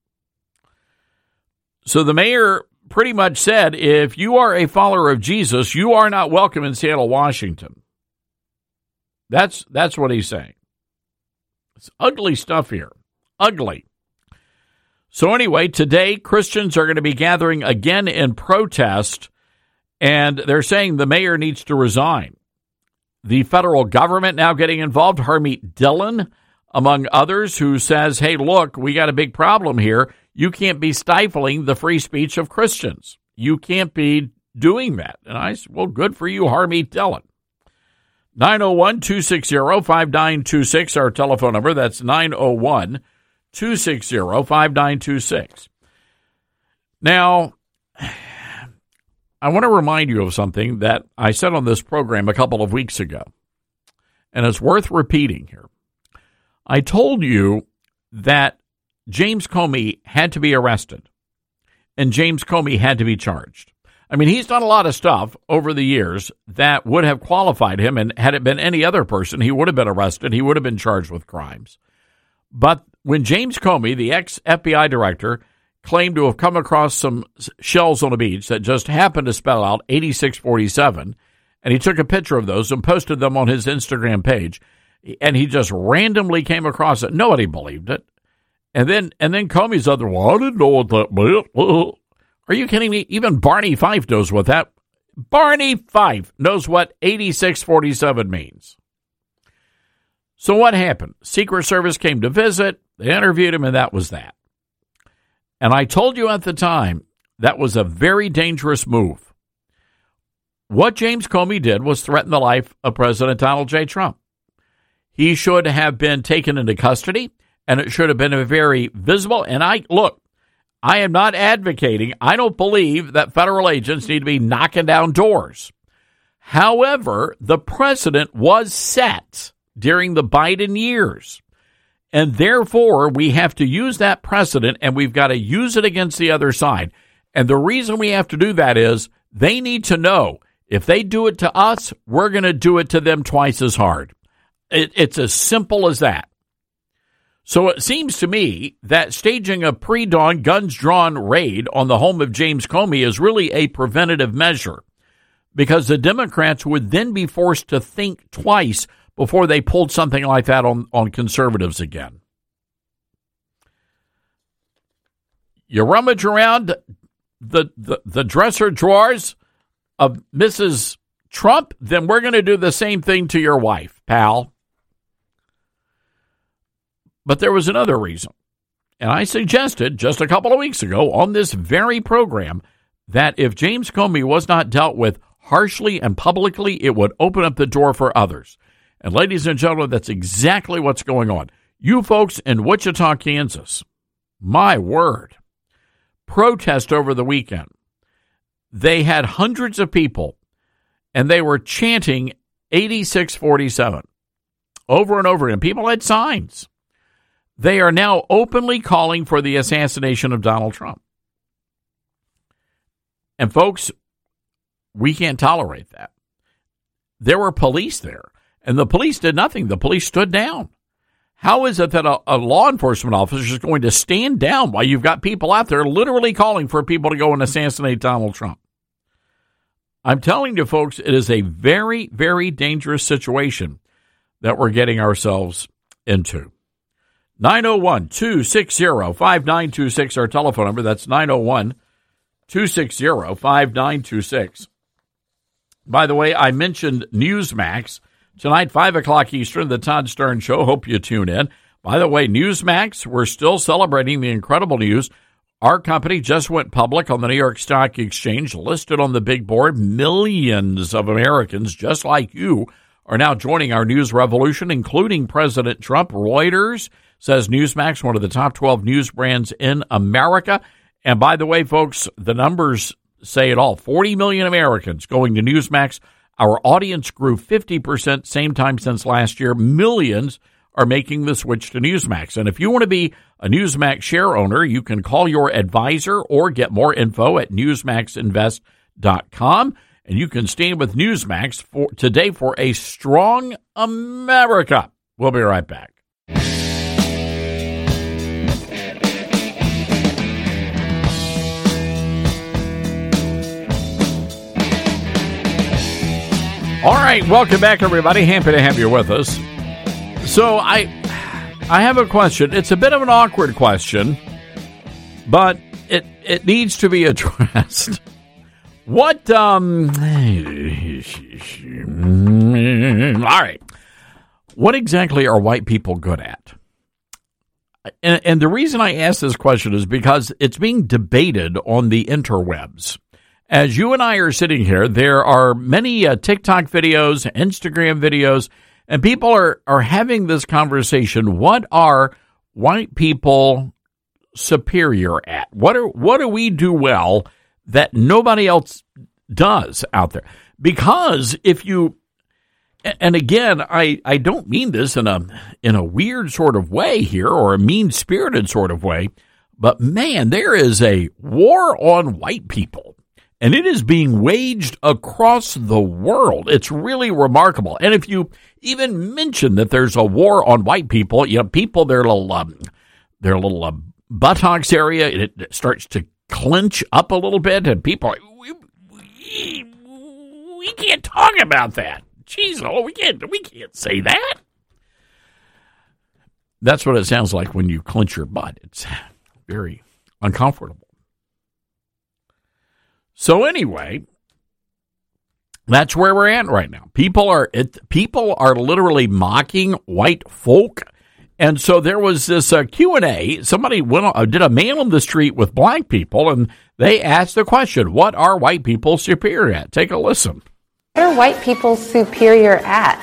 So the mayor pretty much said, if you are a follower of Jesus, you are not welcome in Seattle, Washington. That's what he's saying. It's ugly stuff here. Ugly. So anyway, today Christians are going to be gathering again in protest, and they're saying the mayor needs to resign. The federal government now getting involved. Harmeet Dillon, among others, who says, hey, look, we got a big problem here. You can't be stifling the free speech of Christians. You can't be doing that. And I said, well, good for you, Harmeet Dillon. 901-260-5926, our telephone number. That's 901-260-5926. Now, I want to remind you of something that I said on this program a couple of weeks ago, and it's worth repeating here. I told you that James Comey had to be arrested, and James Comey had to be charged. I mean, he's done a lot of stuff over the years that would have qualified him, and had it been any other person, he would have been arrested. He would have been charged with crimes. But when James Comey, the ex-FBI director, claimed to have come across some shells on a beach that just happened to spell out 8647, and he took a picture of those and posted them on his Instagram page, and he just randomly came across it. Nobody believed it. And then Comey's other, well, I didn't know what that meant. Are you kidding me? Even Barney Fife knows what that. Barney Fife knows what 8647 means. So what happened? Secret Service came to visit. They interviewed him, and that was that. And I told you at the time that was a very dangerous move. What James Comey did was threaten the life of President Donald J. Trump. He should have been taken into custody, and it should have been a very visible. And I am not advocating. I don't believe that federal agents need to be knocking down doors. However, the precedent was set during the Biden years. And therefore, we have to use that precedent, and we've got to use it against the other side. And the reason we have to do that is they need to know if they do it to us, we're going to do it to them twice as hard. It's as simple as that. So it seems to me that staging a pre-dawn, guns-drawn raid on the home of James Comey is really a preventative measure, because the Democrats would then be forced to think twice before they pulled something like that on conservatives again. You rummage around the dresser drawers of Mrs. Trump, then we're going to do the same thing to your wife, pal. But there was another reason, and I suggested just a couple of weeks ago on this very program that if James Comey was not dealt with harshly and publicly, it would open up the door for others. And ladies and gentlemen, that's exactly what's going on. You folks in Wichita, Kansas, my word, protest over the weekend. They had hundreds of people, and they were chanting 8647 over and over again. People had signs. They are now openly calling for the assassination of Donald Trump. And folks, we can't tolerate that. There were police there, and the police did nothing. The police stood down. How is it that a law enforcement officer is going to stand down while you've got people out there literally calling for people to go and assassinate Donald Trump? I'm telling you, folks, it is a very, very dangerous situation that we're getting ourselves into. 901-260-5926, our telephone number. That's 901-260-5926. By the way, I mentioned Newsmax. Tonight, 5 o'clock Eastern, the Todd Stern Show. Hope you tune in. By the way, Newsmax, we're still celebrating the incredible news. Our company just went public on the New York Stock Exchange, listed on the big board. Millions of Americans, just like you, are now joining our news revolution, including President Trump. Reuters says Newsmax, one of the top 12 news brands in America. And by the way, folks, the numbers say it all. 40 million Americans going to Newsmax. Our audience grew 50% same time since last year. Millions are making the switch to Newsmax. And if you want to be a Newsmax share owner, you can call your advisor or get more info at newsmaxinvest.com. And you can stand with Newsmax today for a strong America. We'll be right back. All right, welcome back, everybody. Happy to have you with us. So I have a question. It's a bit of an awkward question, but it needs to be addressed. What, all right. What exactly are white people good at? And the reason I ask this question is because it's being debated on the interwebs. As you and I are sitting here, there are many TikTok videos, Instagram videos, and people are having this conversation. What are white people superior at? What do we do well that nobody else does out there? Because if you, and again, I don't mean this in a weird sort of way here or a mean-spirited sort of way, but man, there is a war on white people. And it is being waged across the world. It's really remarkable. And if you even mention that there's a war on white people, you know, people, their little buttocks area, it starts to clench up a little bit, and people are, we can't talk about that. Jeez, we can't say that. That's what it sounds like when you clench your butt. It's very uncomfortable. So anyway, that's where we're at right now. People are literally mocking white folk. And so there was this Q&A. Somebody did a man on the street with black people, and they asked the question, what are white people superior at? Take a listen. What are white people superior at?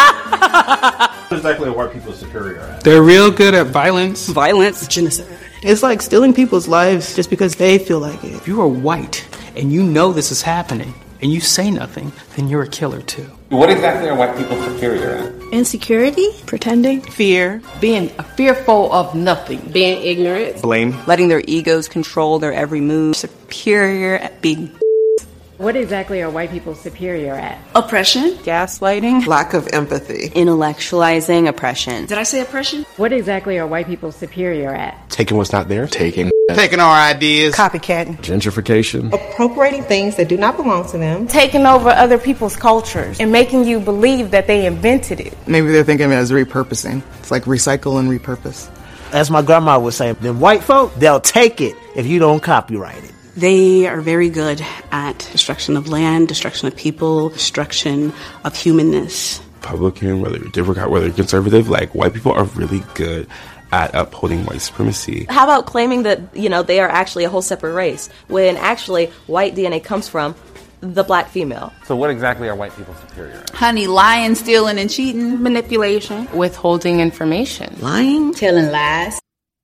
What exactly are white people superior at? They're real good at violence. Violence. Genocide. It's like stealing people's lives just because they feel like it. If you are white and you know this is happening and you say nothing, then you're a killer too. What exactly are white people superior at? Insecurity, pretending, fear, being fearful of nothing, being ignorant, blame, letting their egos control their every move, superior at being. What exactly are white people superior at? Oppression, gaslighting, lack of empathy, intellectualizing oppression. Did I say oppression? What exactly are white people superior at? Taking what's not there, taking our ideas, copycatting, gentrification, appropriating things that do not belong to them, taking over other people's cultures and making you believe that they invented it. Maybe they're thinking of it as repurposing. It's like recycle and repurpose. As my grandma would say, them white folk, they'll take it if you don't copyright it. They are very good at destruction of land, destruction of people, destruction of humanness. Republican, whether you're Democrat, whether you're conservative, like white people are really good at upholding white supremacy. How about claiming that, they are actually a whole separate race, when actually white DNA comes from the black female? So what exactly are white people superior at? Honey, lying, stealing, and cheating. Manipulation. Withholding information. Lying. Telling lies.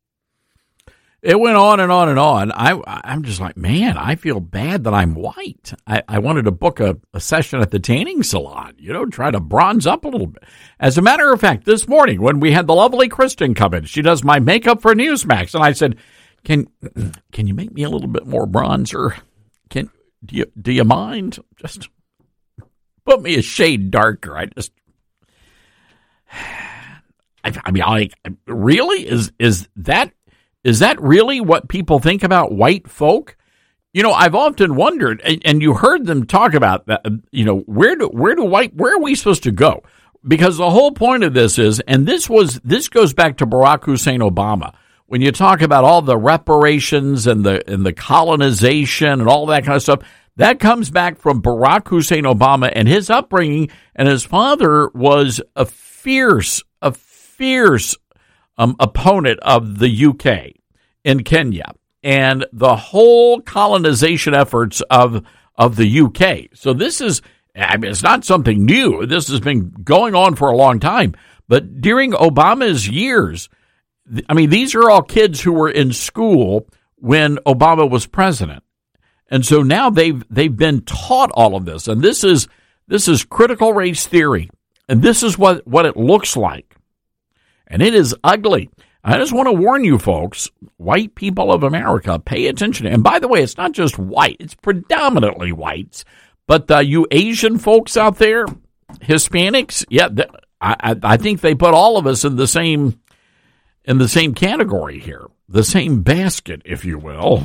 It went on and on and on. I'm just like, man, I feel bad that I'm white. I wanted to book a session at the tanning salon, try to bronze up a little bit. As a matter of fact, this morning when we had the lovely Kristen come in, she does my makeup for Newsmax, and I said, can you make me a little bit more bronzer? Do you mind? Just put me a shade darker. Really? Is that really what people think about white folk? I've often wondered, and you heard them talk about that. Where are we supposed to go? Because the whole point of this is, and this goes back to Barack Hussein Obama. When you talk about all the reparations and the colonization and all that kind of stuff, that comes back from Barack Hussein Obama and his upbringing. And his father was a fierce opponent of the UK in Kenya and the whole colonization efforts of the UK. So this is, I mean, it's not something new. This has been going on for a long time. But during Obama's years, I mean, these are all kids who were in school when Obama was president. And so now they've been taught all of this. And this is critical race theory. And this is what it looks like. And it is ugly. I just want to warn you folks, white people of America, pay attention. And by the way, it's not just white. It's predominantly whites. But you Asian folks out there, Hispanics, yeah, I think they put all of us in the same category here, the same basket, if you will.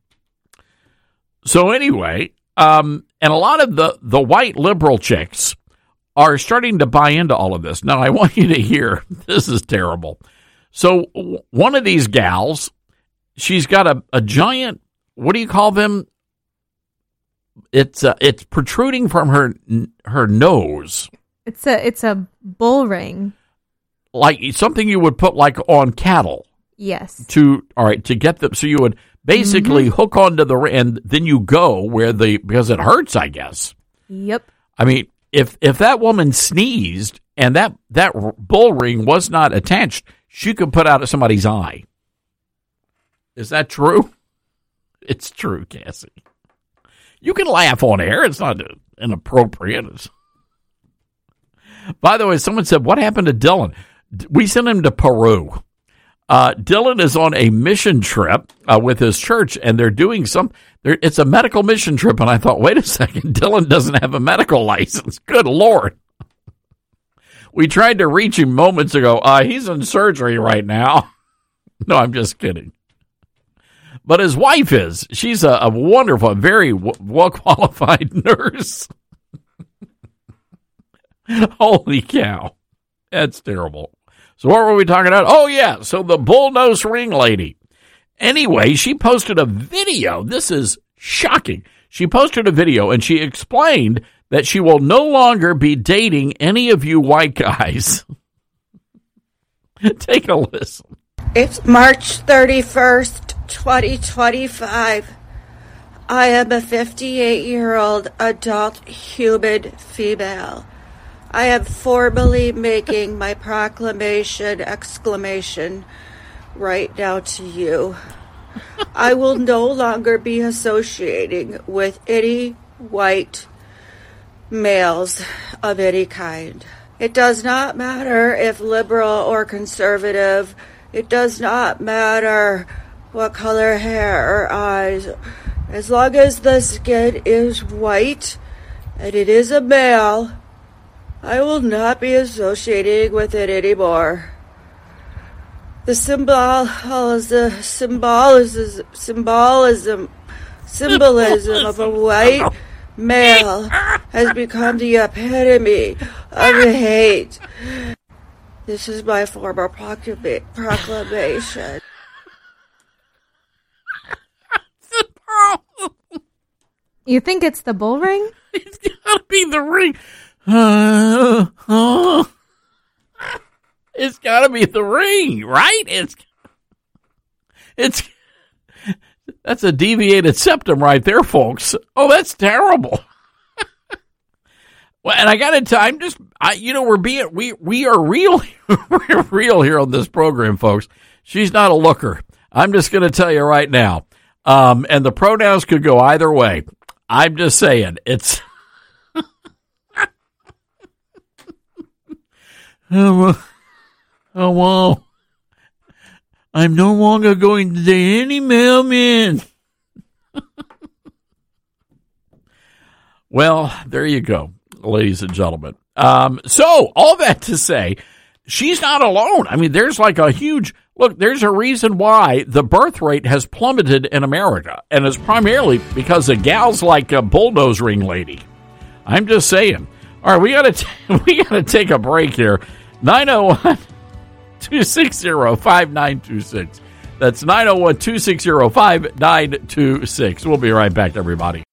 So anyway, and a lot of the white liberal chicks are starting to buy into all of this. Now, I want you to hear, this is terrible. So one of these gals, she's got a giant, what do you call them? It's protruding from her nose. It's a bull ring. Like something you would put like on cattle. Yes. To get them, so you would basically hook onto the ring, and then you go because it hurts, I guess. Yep. I mean, if that woman sneezed and that bull ring was not attached, she could put out somebody's eye. Is that true? It's true, Cassie. You can laugh on air. It's not inappropriate. By the way, someone said, what happened to Dylan? We sent him to Peru. Dylan is on a mission trip with his church, and they're doing it's a medical mission trip. And I thought, wait a second, Dylan doesn't have a medical license. Good Lord. We tried to reach him moments ago. He's in surgery right now. No, I'm just kidding. But his wife is. She's a wonderful, very well-qualified nurse. Holy cow. That's terrible. So what were we talking about? Oh, yeah. So the bullnose ring lady. Anyway, she posted a video. This is shocking. She posted a video, and she explained that she will no longer be dating any of you white guys. Take a listen. It's March 31st, 2025. I am a 58-year-old adult human female. I am formally making my proclamation, exclamation, right now to you. I will no longer be associating with any white males of any kind. It does not matter if liberal or conservative. It does not matter what color hair or eyes. As long as the skin is white and it is a male, I will not be associating with it anymore. The symbolism of a white male has become the epitome of hate. This is my formal proclamation. You think it's the bull ring? It's gotta be the ring. It's gotta be the ring, right? It's that's a deviated septum right there, folks. Oh, that's terrible. Well, and I gotta tell, we are real, we're real here on this program, folks. She's not a looker. I'm just gonna tell you right now. And the pronouns could go either way. I'm just saying, it's. Oh, wow. I'm no longer going to date any mailman. Well, there you go, ladies and gentlemen. So, all that to say, she's not alone. I mean, there's like a huge, look, there's a reason why the birth rate has plummeted in America, and it's primarily because of gals like a bullnose ring lady. I'm just saying. All right, we gotta take a break here. 901-260-5926. That's 901-260-5926. We'll be right back, everybody.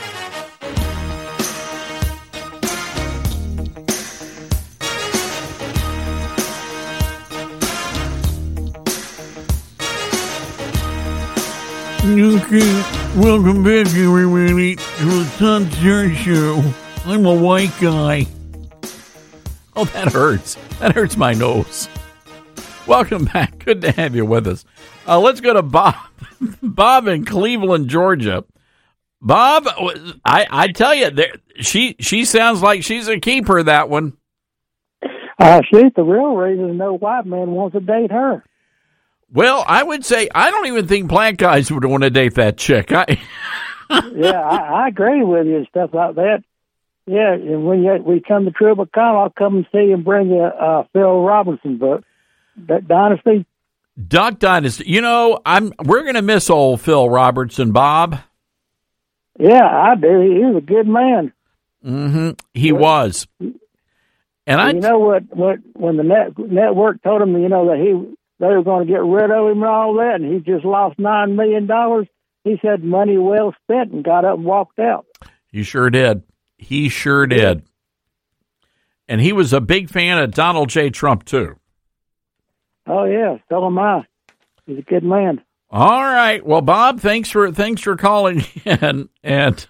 Okay, welcome back, everybody, to the Todd Stern Show. I'm a white guy. Oh, that hurts. That hurts my nose. Welcome back. Good to have you with us. Let's go to Bob. Bob in Cleveland, Georgia. Bob, I tell you, she sounds like she's a keeper, that one. Shoot, the real reason no white man wants to date her. Well, I would say I don't even think black guys would want to date that chick. Yeah, I agree with you and stuff like that. Yeah, and when we come to Triple Call, I'll come and see you and bring you a Phil Robertson book, that Dynasty. Duck Dynasty. You know, we're going to miss old Phil Robertson, Bob. Yeah, I do. He was a good man. Mm-hmm. He was. And you know what? When the network told him, you know, that they were going to get rid of him and all that, and he just lost $9 million, he said money well spent and got up and walked out. He sure did. He sure did. And he was a big fan of Donald J. Trump, too. Oh, yeah. So am I. He's a good man. All right. Well, Bob, thanks for calling in. And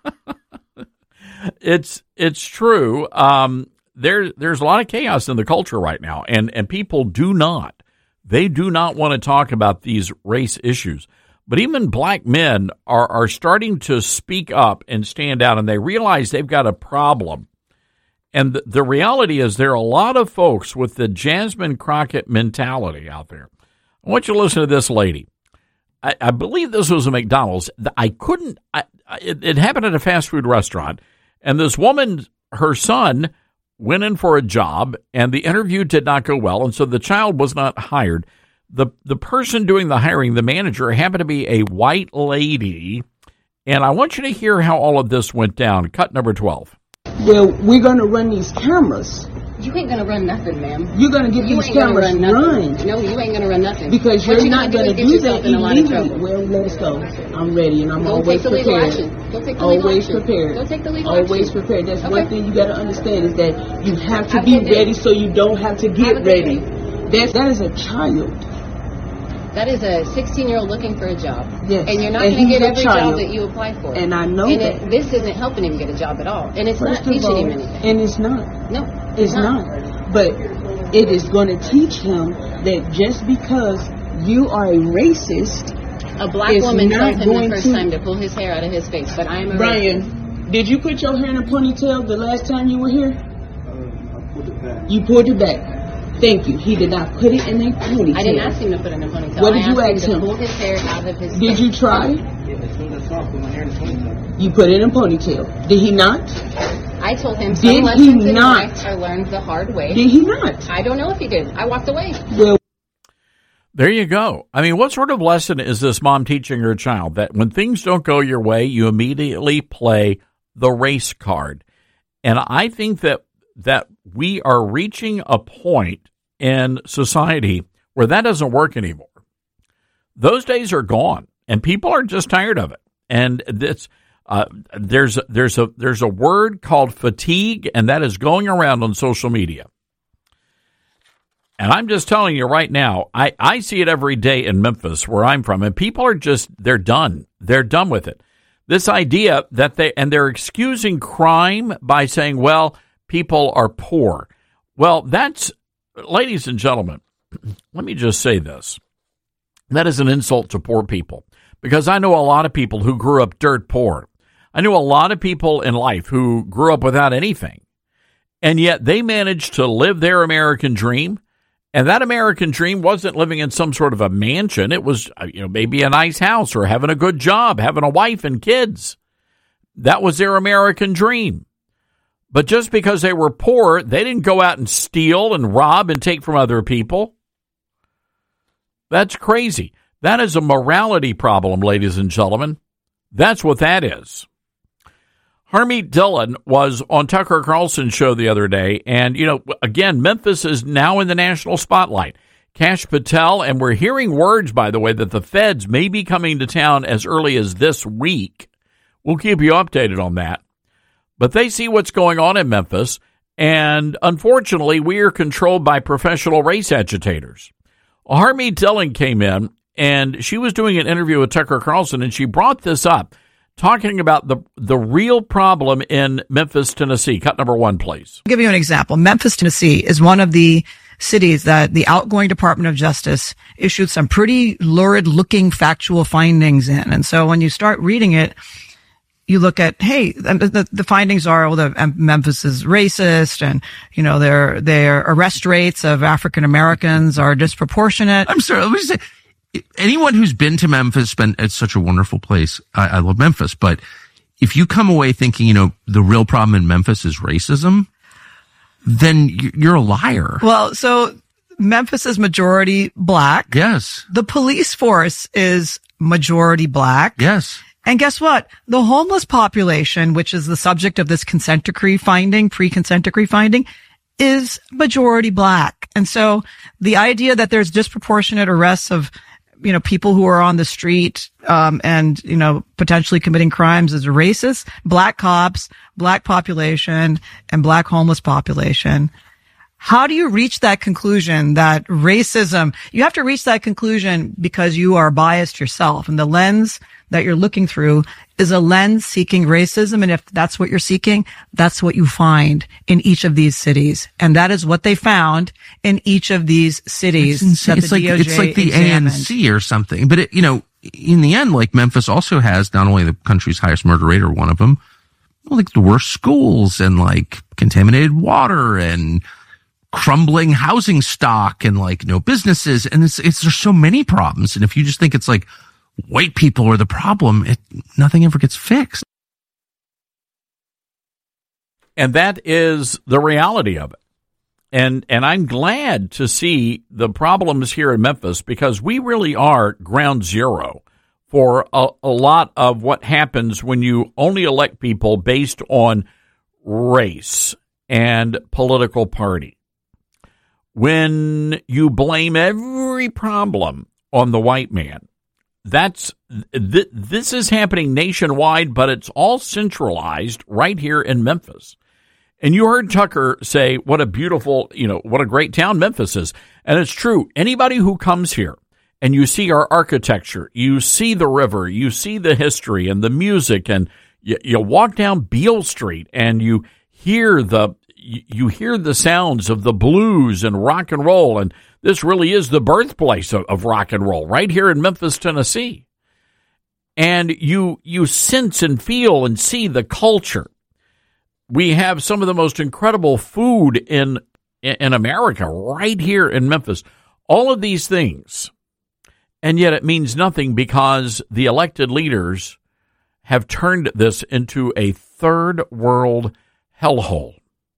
it's true. There's a lot of chaos in the culture right now, and people do not want to talk about these race issues. But even black men are starting to speak up and stand out, and they realize they've got a problem. And the reality is there are a lot of folks with the Jasmine Crockett mentality out there. I want you to listen to this lady. I believe this was a McDonald's. It happened at a fast food restaurant, and this woman, her son, went in for a job, and the interview did not go well, and so the child was not hired. The person doing the hiring, the manager, happened to be a white lady, and I want you to hear how all of this went down. Cut number 12. Well, we're going to run these cameras. You ain't going to run nothing, ma'am. You're going to get these cameras run. No, you ain't going to run nothing. Because you're not going to do that illegally. Well, let us go. I'm ready, and I'm always prepared. Go take the legal action. Prepared. Go take the legal always action. Prepared. That's one thing you got to understand is that you have to be ready so you don't have to get ready. That is a child. That is a 16-year-old looking for a job. Yes. And you're not going to get every job that you apply for. And I know that. This isn't helping him get a job at all. And it's not teaching him anything. And it's not. No. It's not. But it is going to teach him that just because you are a racist, a black woman told him the first time to pull his hair out of his face, but I am a Brian, racist. Did you put your hair in a ponytail the last time you were here? I pulled it back. You pulled it back. Thank you. He did not put it in a ponytail. I didn't ask him to put it in a ponytail. What did you ask him? To pull his hair out of his face. Did you try? Yeah, as soon as I saw, I put my hair in a ponytail. You put it in a ponytail. Did he not? I told him some lessons in life are learned the hard way. Did he not? I don't know if he did. I walked away. Well, there you go. I mean, what sort of lesson is this mom teaching her child? That when things don't go your way, you immediately play the race card. And I think that we are reaching a point in society where that doesn't work anymore. Those days are gone, and people are just tired of it. And this, there's a word called fatigue, and that is going around on social media. And I'm just telling you right now, I see it every day in Memphis, where I'm from, and people are they're done. They're done with it. This idea that they're excusing crime by saying, well, people are poor. Well, that's, ladies and gentlemen, let me just say this. That is an insult to poor people, because I know a lot of people who grew up dirt poor. I know a lot of people in life who grew up without anything, and yet they managed to live their American dream. And that American dream wasn't living in some sort of a mansion. It was, maybe a nice house or having a good job, having a wife and kids. That was their American dream. But just because they were poor, they didn't go out and steal and rob and take from other people. That's crazy. That is a morality problem, ladies and gentlemen. That's what that is. Harmeet Dillon was on Tucker Carlson's show the other day, and, again, Memphis is now in the national spotlight. Kash Patel, and we're hearing words, by the way, that the feds may be coming to town as early as this week. We'll keep you updated on that. But they see what's going on in Memphis, and unfortunately, we are controlled by professional race agitators. Harmeet Dillon came in, and she was doing an interview with Tucker Carlson, and she brought this up, talking about the real problem in Memphis, Tennessee. Cut number 1, please. I'll give you an example. Memphis, Tennessee is one of the cities that the outgoing Department of Justice issued some pretty lurid-looking factual findings in. And so when you start reading it, you look at, hey, the findings are, Memphis is racist, and, their arrest rates of African Americans are disproportionate. I'm sorry, let me say, anyone who's been to Memphis, it's such a wonderful place. I love Memphis, but if you come away thinking, the real problem in Memphis is racism, then you're a liar. Well, so Memphis is majority black. Yes. The police force is majority black. Yes. And guess what? The homeless population, which is the subject of this consent decree finding, pre-consent decree finding, is majority black. And so the idea that there's disproportionate arrests of, people who are on the street, and, potentially committing crimes is racist. Black cops, black population, and black homeless population. How do you reach that conclusion that racism, you have to reach that conclusion because you are biased yourself, and the lens that you're looking through is a lens seeking racism. And if that's what you're seeking, that's what you find in each of these cities. And that is what they found in each of these cities. It's like the examined. ANC or something. But in the end, like Memphis also has not only the country's highest murder rate, or one of them, like the worst schools, and like contaminated water, and crumbling housing stock, and like no businesses. And there's so many problems. And if you just think it's like white people are the problem, nothing ever gets fixed. And that is the reality of it. And I'm glad to see the problems here in Memphis, because we really are ground zero for a lot of what happens when you only elect people based on race and political party. When you blame every problem on the white man, this is happening nationwide, but it's all centralized right here in Memphis. And you heard Tucker say what a beautiful, what a great town Memphis is. And it's true. Anybody who comes here and you see our architecture, you see the river, you see the history and the music, and you walk down Beale Street and you hear the sounds of the blues and rock and roll. And this really is the birthplace of rock and roll right here in Memphis, Tennessee. And you sense and feel and see the culture. We have some of the most incredible food in America right here in Memphis. All of these things. And yet it means nothing, because the elected leaders have turned this into a third world hellhole.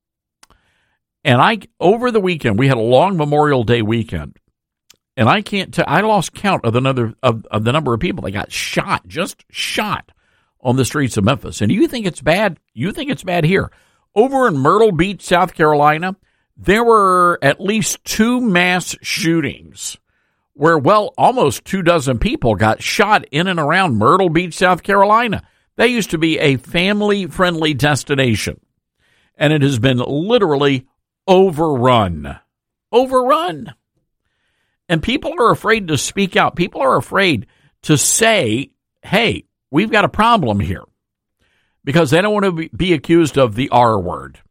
And over the weekend, we had a long Memorial Day weekend, and I lost count of the number of people that got shot on the streets of Memphis. And you think it's bad? You think it's bad here? Over in Myrtle Beach, South Carolina, there were at least 2 mass shootings where, almost 24 people got shot in and around Myrtle Beach, South Carolina. That used to be a family-friendly destination, and it has been literally overrun. And people are afraid to speak out. People are afraid to say, hey, we've got a problem here, because they don't want to be accused of the R word.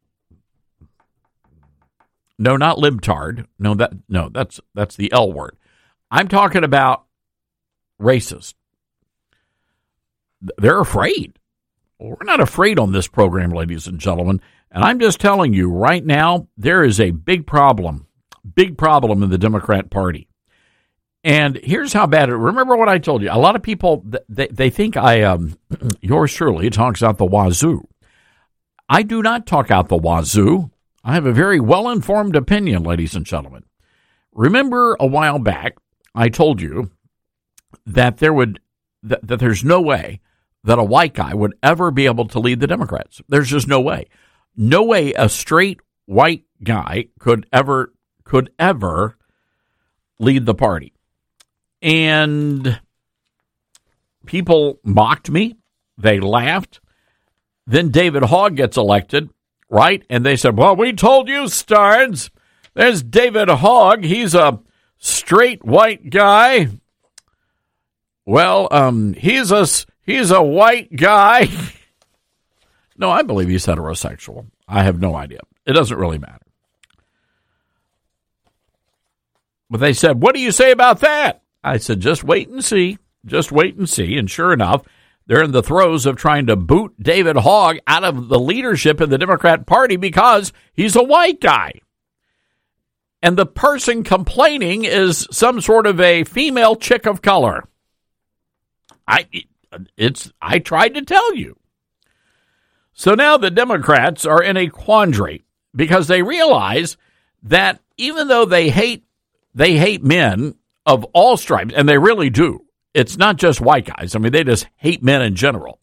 No, not libtard. No, that's the L word. I'm talking about racist. They're afraid. Well, we're not afraid on this program, ladies and gentlemen. And I'm just telling you right now, there is a big problem in the Democrat Party. And here's how bad it is. Remember what I told you. A lot of people, they think yours truly talks out the wazoo. I do not talk out the wazoo. I have a very well-informed opinion, ladies and gentlemen. Remember a while back, I told you that there's no way that a white guy would ever be able to lead the Democrats. There's just no way. No way a straight white guy could ever lead the party. And people mocked me. They laughed. Then David Hogg gets elected, right? And they said, well, we told you, Starnes. There's David Hogg. He's a straight white guy. Well, he's a white guy. No, I believe he's heterosexual. I have no idea. It doesn't really matter. But they said, what do you say about that? I said, just wait and see. Just wait and see. And sure enough, they're in the throes of trying to boot David Hogg out of the leadership in the Democrat Party because he's a white guy. And the person complaining is some sort of a female chick of color. I tried to tell you. So now the Democrats are in a quandary because they realize that even though they hate men of all stripes, and they really do. It's not just white guys. I mean, they just hate men in general.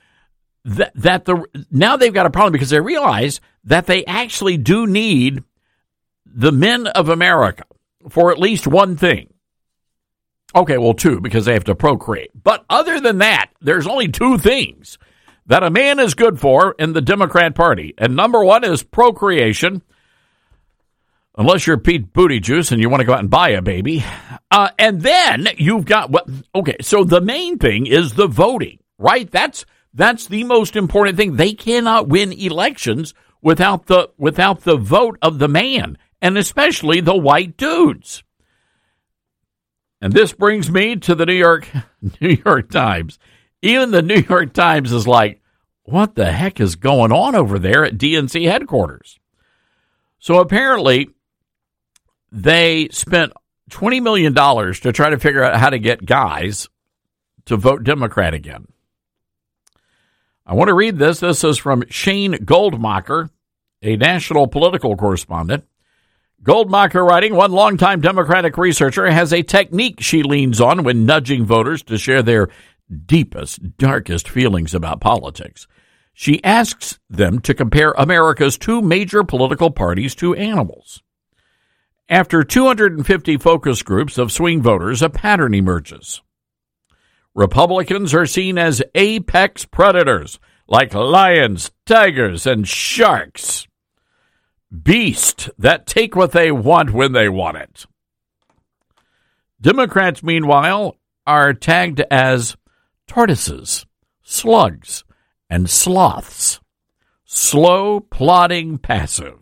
Now they've got a problem because they realize that they actually do need the men of America for at least one thing. Okay, well, two, because they have to procreate. But other than that, there's only two things that a man is good for in the Democrat Party. And number one is procreation. Unless you're Pete Buttigieg and you want to go out and buy a baby. And then you've got so the main thing is the voting, right? That's the most important thing. They cannot win elections without the vote of the man, and especially the white dudes. And this brings me to the New York Times. Even the New York Times is like, what the heck is going on over there at DNC headquarters? So apparently they spent $20 million to try to figure out how to get guys to vote Democrat again. I want to read this. This is from Shane Goldmacher, a national political correspondent. Goldmacher writing, one longtime Democratic researcher has a technique she leans on when nudging voters to share their deepest, darkest feelings about politics. She asks them to compare America's two major political parties to animals. After 250 focus groups of swing voters, a pattern emerges. Republicans are seen as apex predators, like lions, tigers, and sharks. Beasts that take what they want when they want it. Democrats, meanwhile, are tagged as tortoises, slugs, and sloths. Slow, plodding, passive.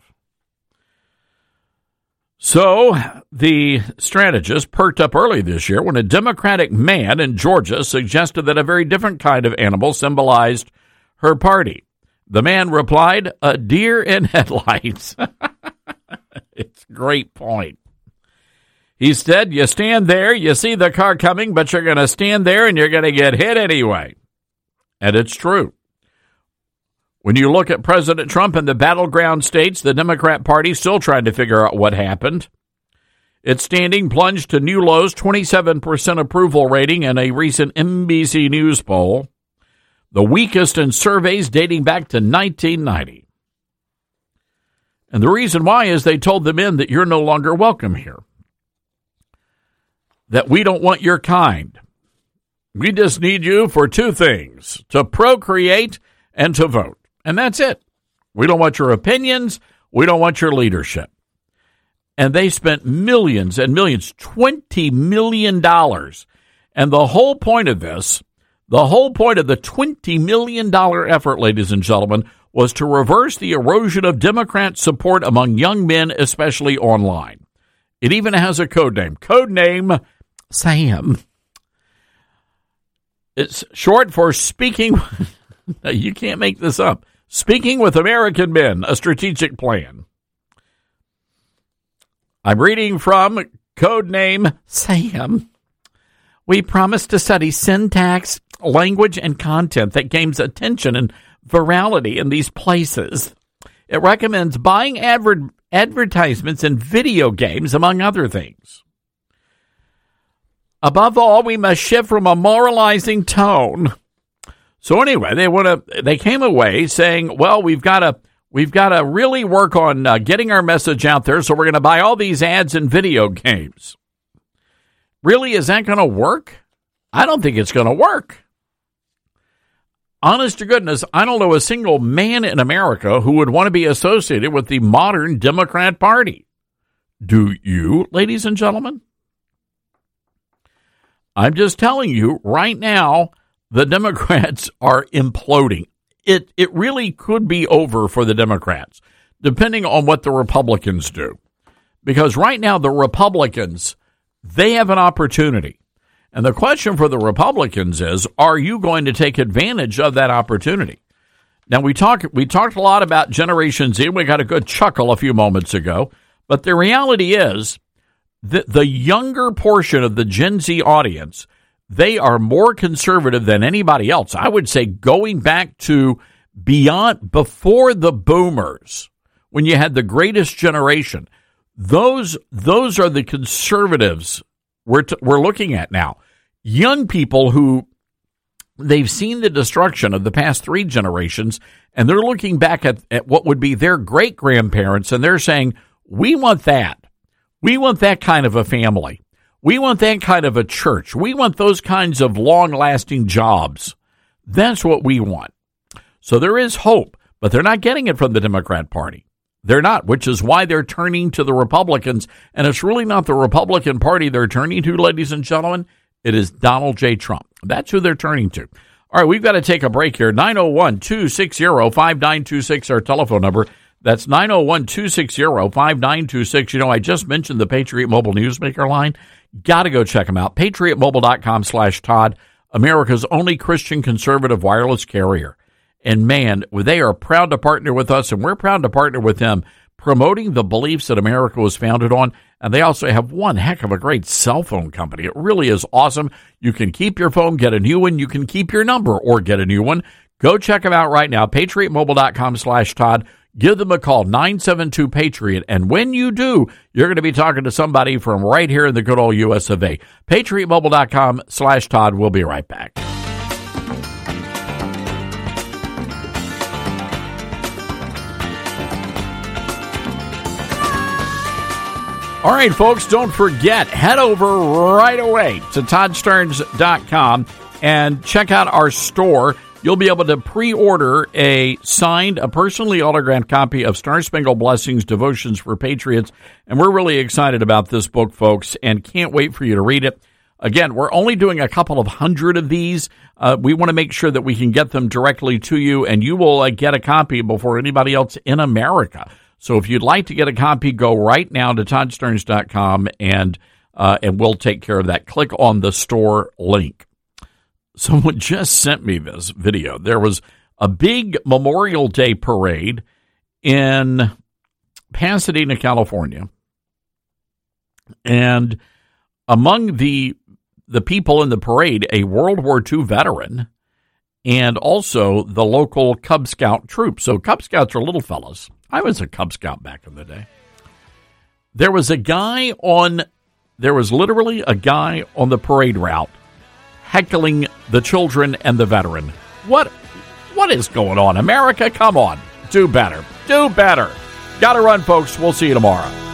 So, the strategist perked up early this year when a Democratic man in Georgia suggested that a very different kind of animal symbolized her party. The man replied, a deer in headlights. It's a great point. He said, you stand there, you see the car coming, but you're going to stand there and you're going to get hit anyway. And it's true. When you look at President Trump in the battleground states, the Democrat Party is still trying to figure out what happened. Its standing plunged to new lows, 27% approval rating in a recent NBC News poll, the weakest in surveys dating back to 1990. And the reason why is they told the men that you're no longer welcome here, that we don't want your kind. We just need you for two things, to procreate and to vote. And that's it. We don't want your opinions. We don't want your leadership. And they spent millions and millions, $20 million. And the whole point of this, the whole point of the $20 million effort, ladies and gentlemen, was to reverse the erosion of Democrat support among young men, especially online. It even has a code name. Code name Sam. It's short for speaking. You can't make this up. Speaking with American Men, a strategic plan. I'm reading from Codename Sam. We promise to study syntax, language, and content that gains attention and virality in these places. It recommends buying advertisements in video games, among other things. Above all, we must shift from a moralizing tone So anyway, they came away saying, well, we've got to really work on getting our message out there. So we're going to buy all these ads and video games. Really, is that going to work? I don't think it's going to work. Honest to goodness, I don't know a single man in America who would want to be associated with the modern Democrat Party. Do you, ladies and gentlemen? I'm just telling you right now, the Democrats are imploding. It really could be over for the Democrats, depending on what the Republicans do. Because right now, the Republicans, they have an opportunity. And the question for the Republicans is, are you going to take advantage of that opportunity? Now, we talked a lot about Generation Z. We got a good chuckle a few moments ago. But the reality is that the younger portion of the Gen Z audience, they are more conservative than anybody else. I would say going back to before the boomers, when you had the greatest generation, those are the conservatives we're looking at now. Young people who they've seen the destruction of the past 3 generations, and they're looking back at what would be their great-grandparents, and they're saying, we want that. We want that kind of a family. We want that kind of a church. We want those kinds of long-lasting jobs. That's what we want. So there is hope, but they're not getting it from the Democrat Party. They're not, which is why they're turning to the Republicans. And it's really not the Republican Party they're turning to, ladies and gentlemen. It is Donald J. Trump. That's who they're turning to. All right, we've got to take a break here. 901-260-5926, our telephone number. That's 901-260-5926. You know, I just mentioned the Patriot Mobile Newsmaker line. Got to go check them out. PatriotMobile.com/Todd, America's only Christian conservative wireless carrier. And man, they are proud to partner with us, and we're proud to partner with them, promoting the beliefs that America was founded on. And they also have one heck of a great cell phone company. It really is awesome. You can keep your phone, get a new one. You can keep your number or get a new one. Go check them out right now, PatriotMobile.com/Todd. Give them a call, 972-PATRIOT. And when you do, you're going to be talking to somebody from right here in the good old U.S. of A. PatriotMobile.com/Todd. We'll be right back. All right, folks, don't forget, head over right away to ToddStarnes.com and check out our store. You'll be able to pre-order a personally autographed copy of Star Spangled Blessings, Devotions for Patriots. And we're really excited about this book, folks, and can't wait for you to read it. Again, we're only doing a couple of hundred of these. We want to make sure that we can get them directly to you, and you will get a copy before anybody else in America. So if you'd like to get a copy, go right now to ToddStarnes.com, and we'll take care of that. Click on the store link. Someone just sent me this video. There was a big Memorial Day parade in Pasadena, California. And among the people in the parade, a World War II veteran and also the local Cub Scout troop. So Cub Scouts are little fellas. I was a Cub Scout back in the day. There was literally a guy on the parade route heckling the children and the veteran. What is going on? America, come on. Do better. Do better. Got to run, folks. We'll see you tomorrow.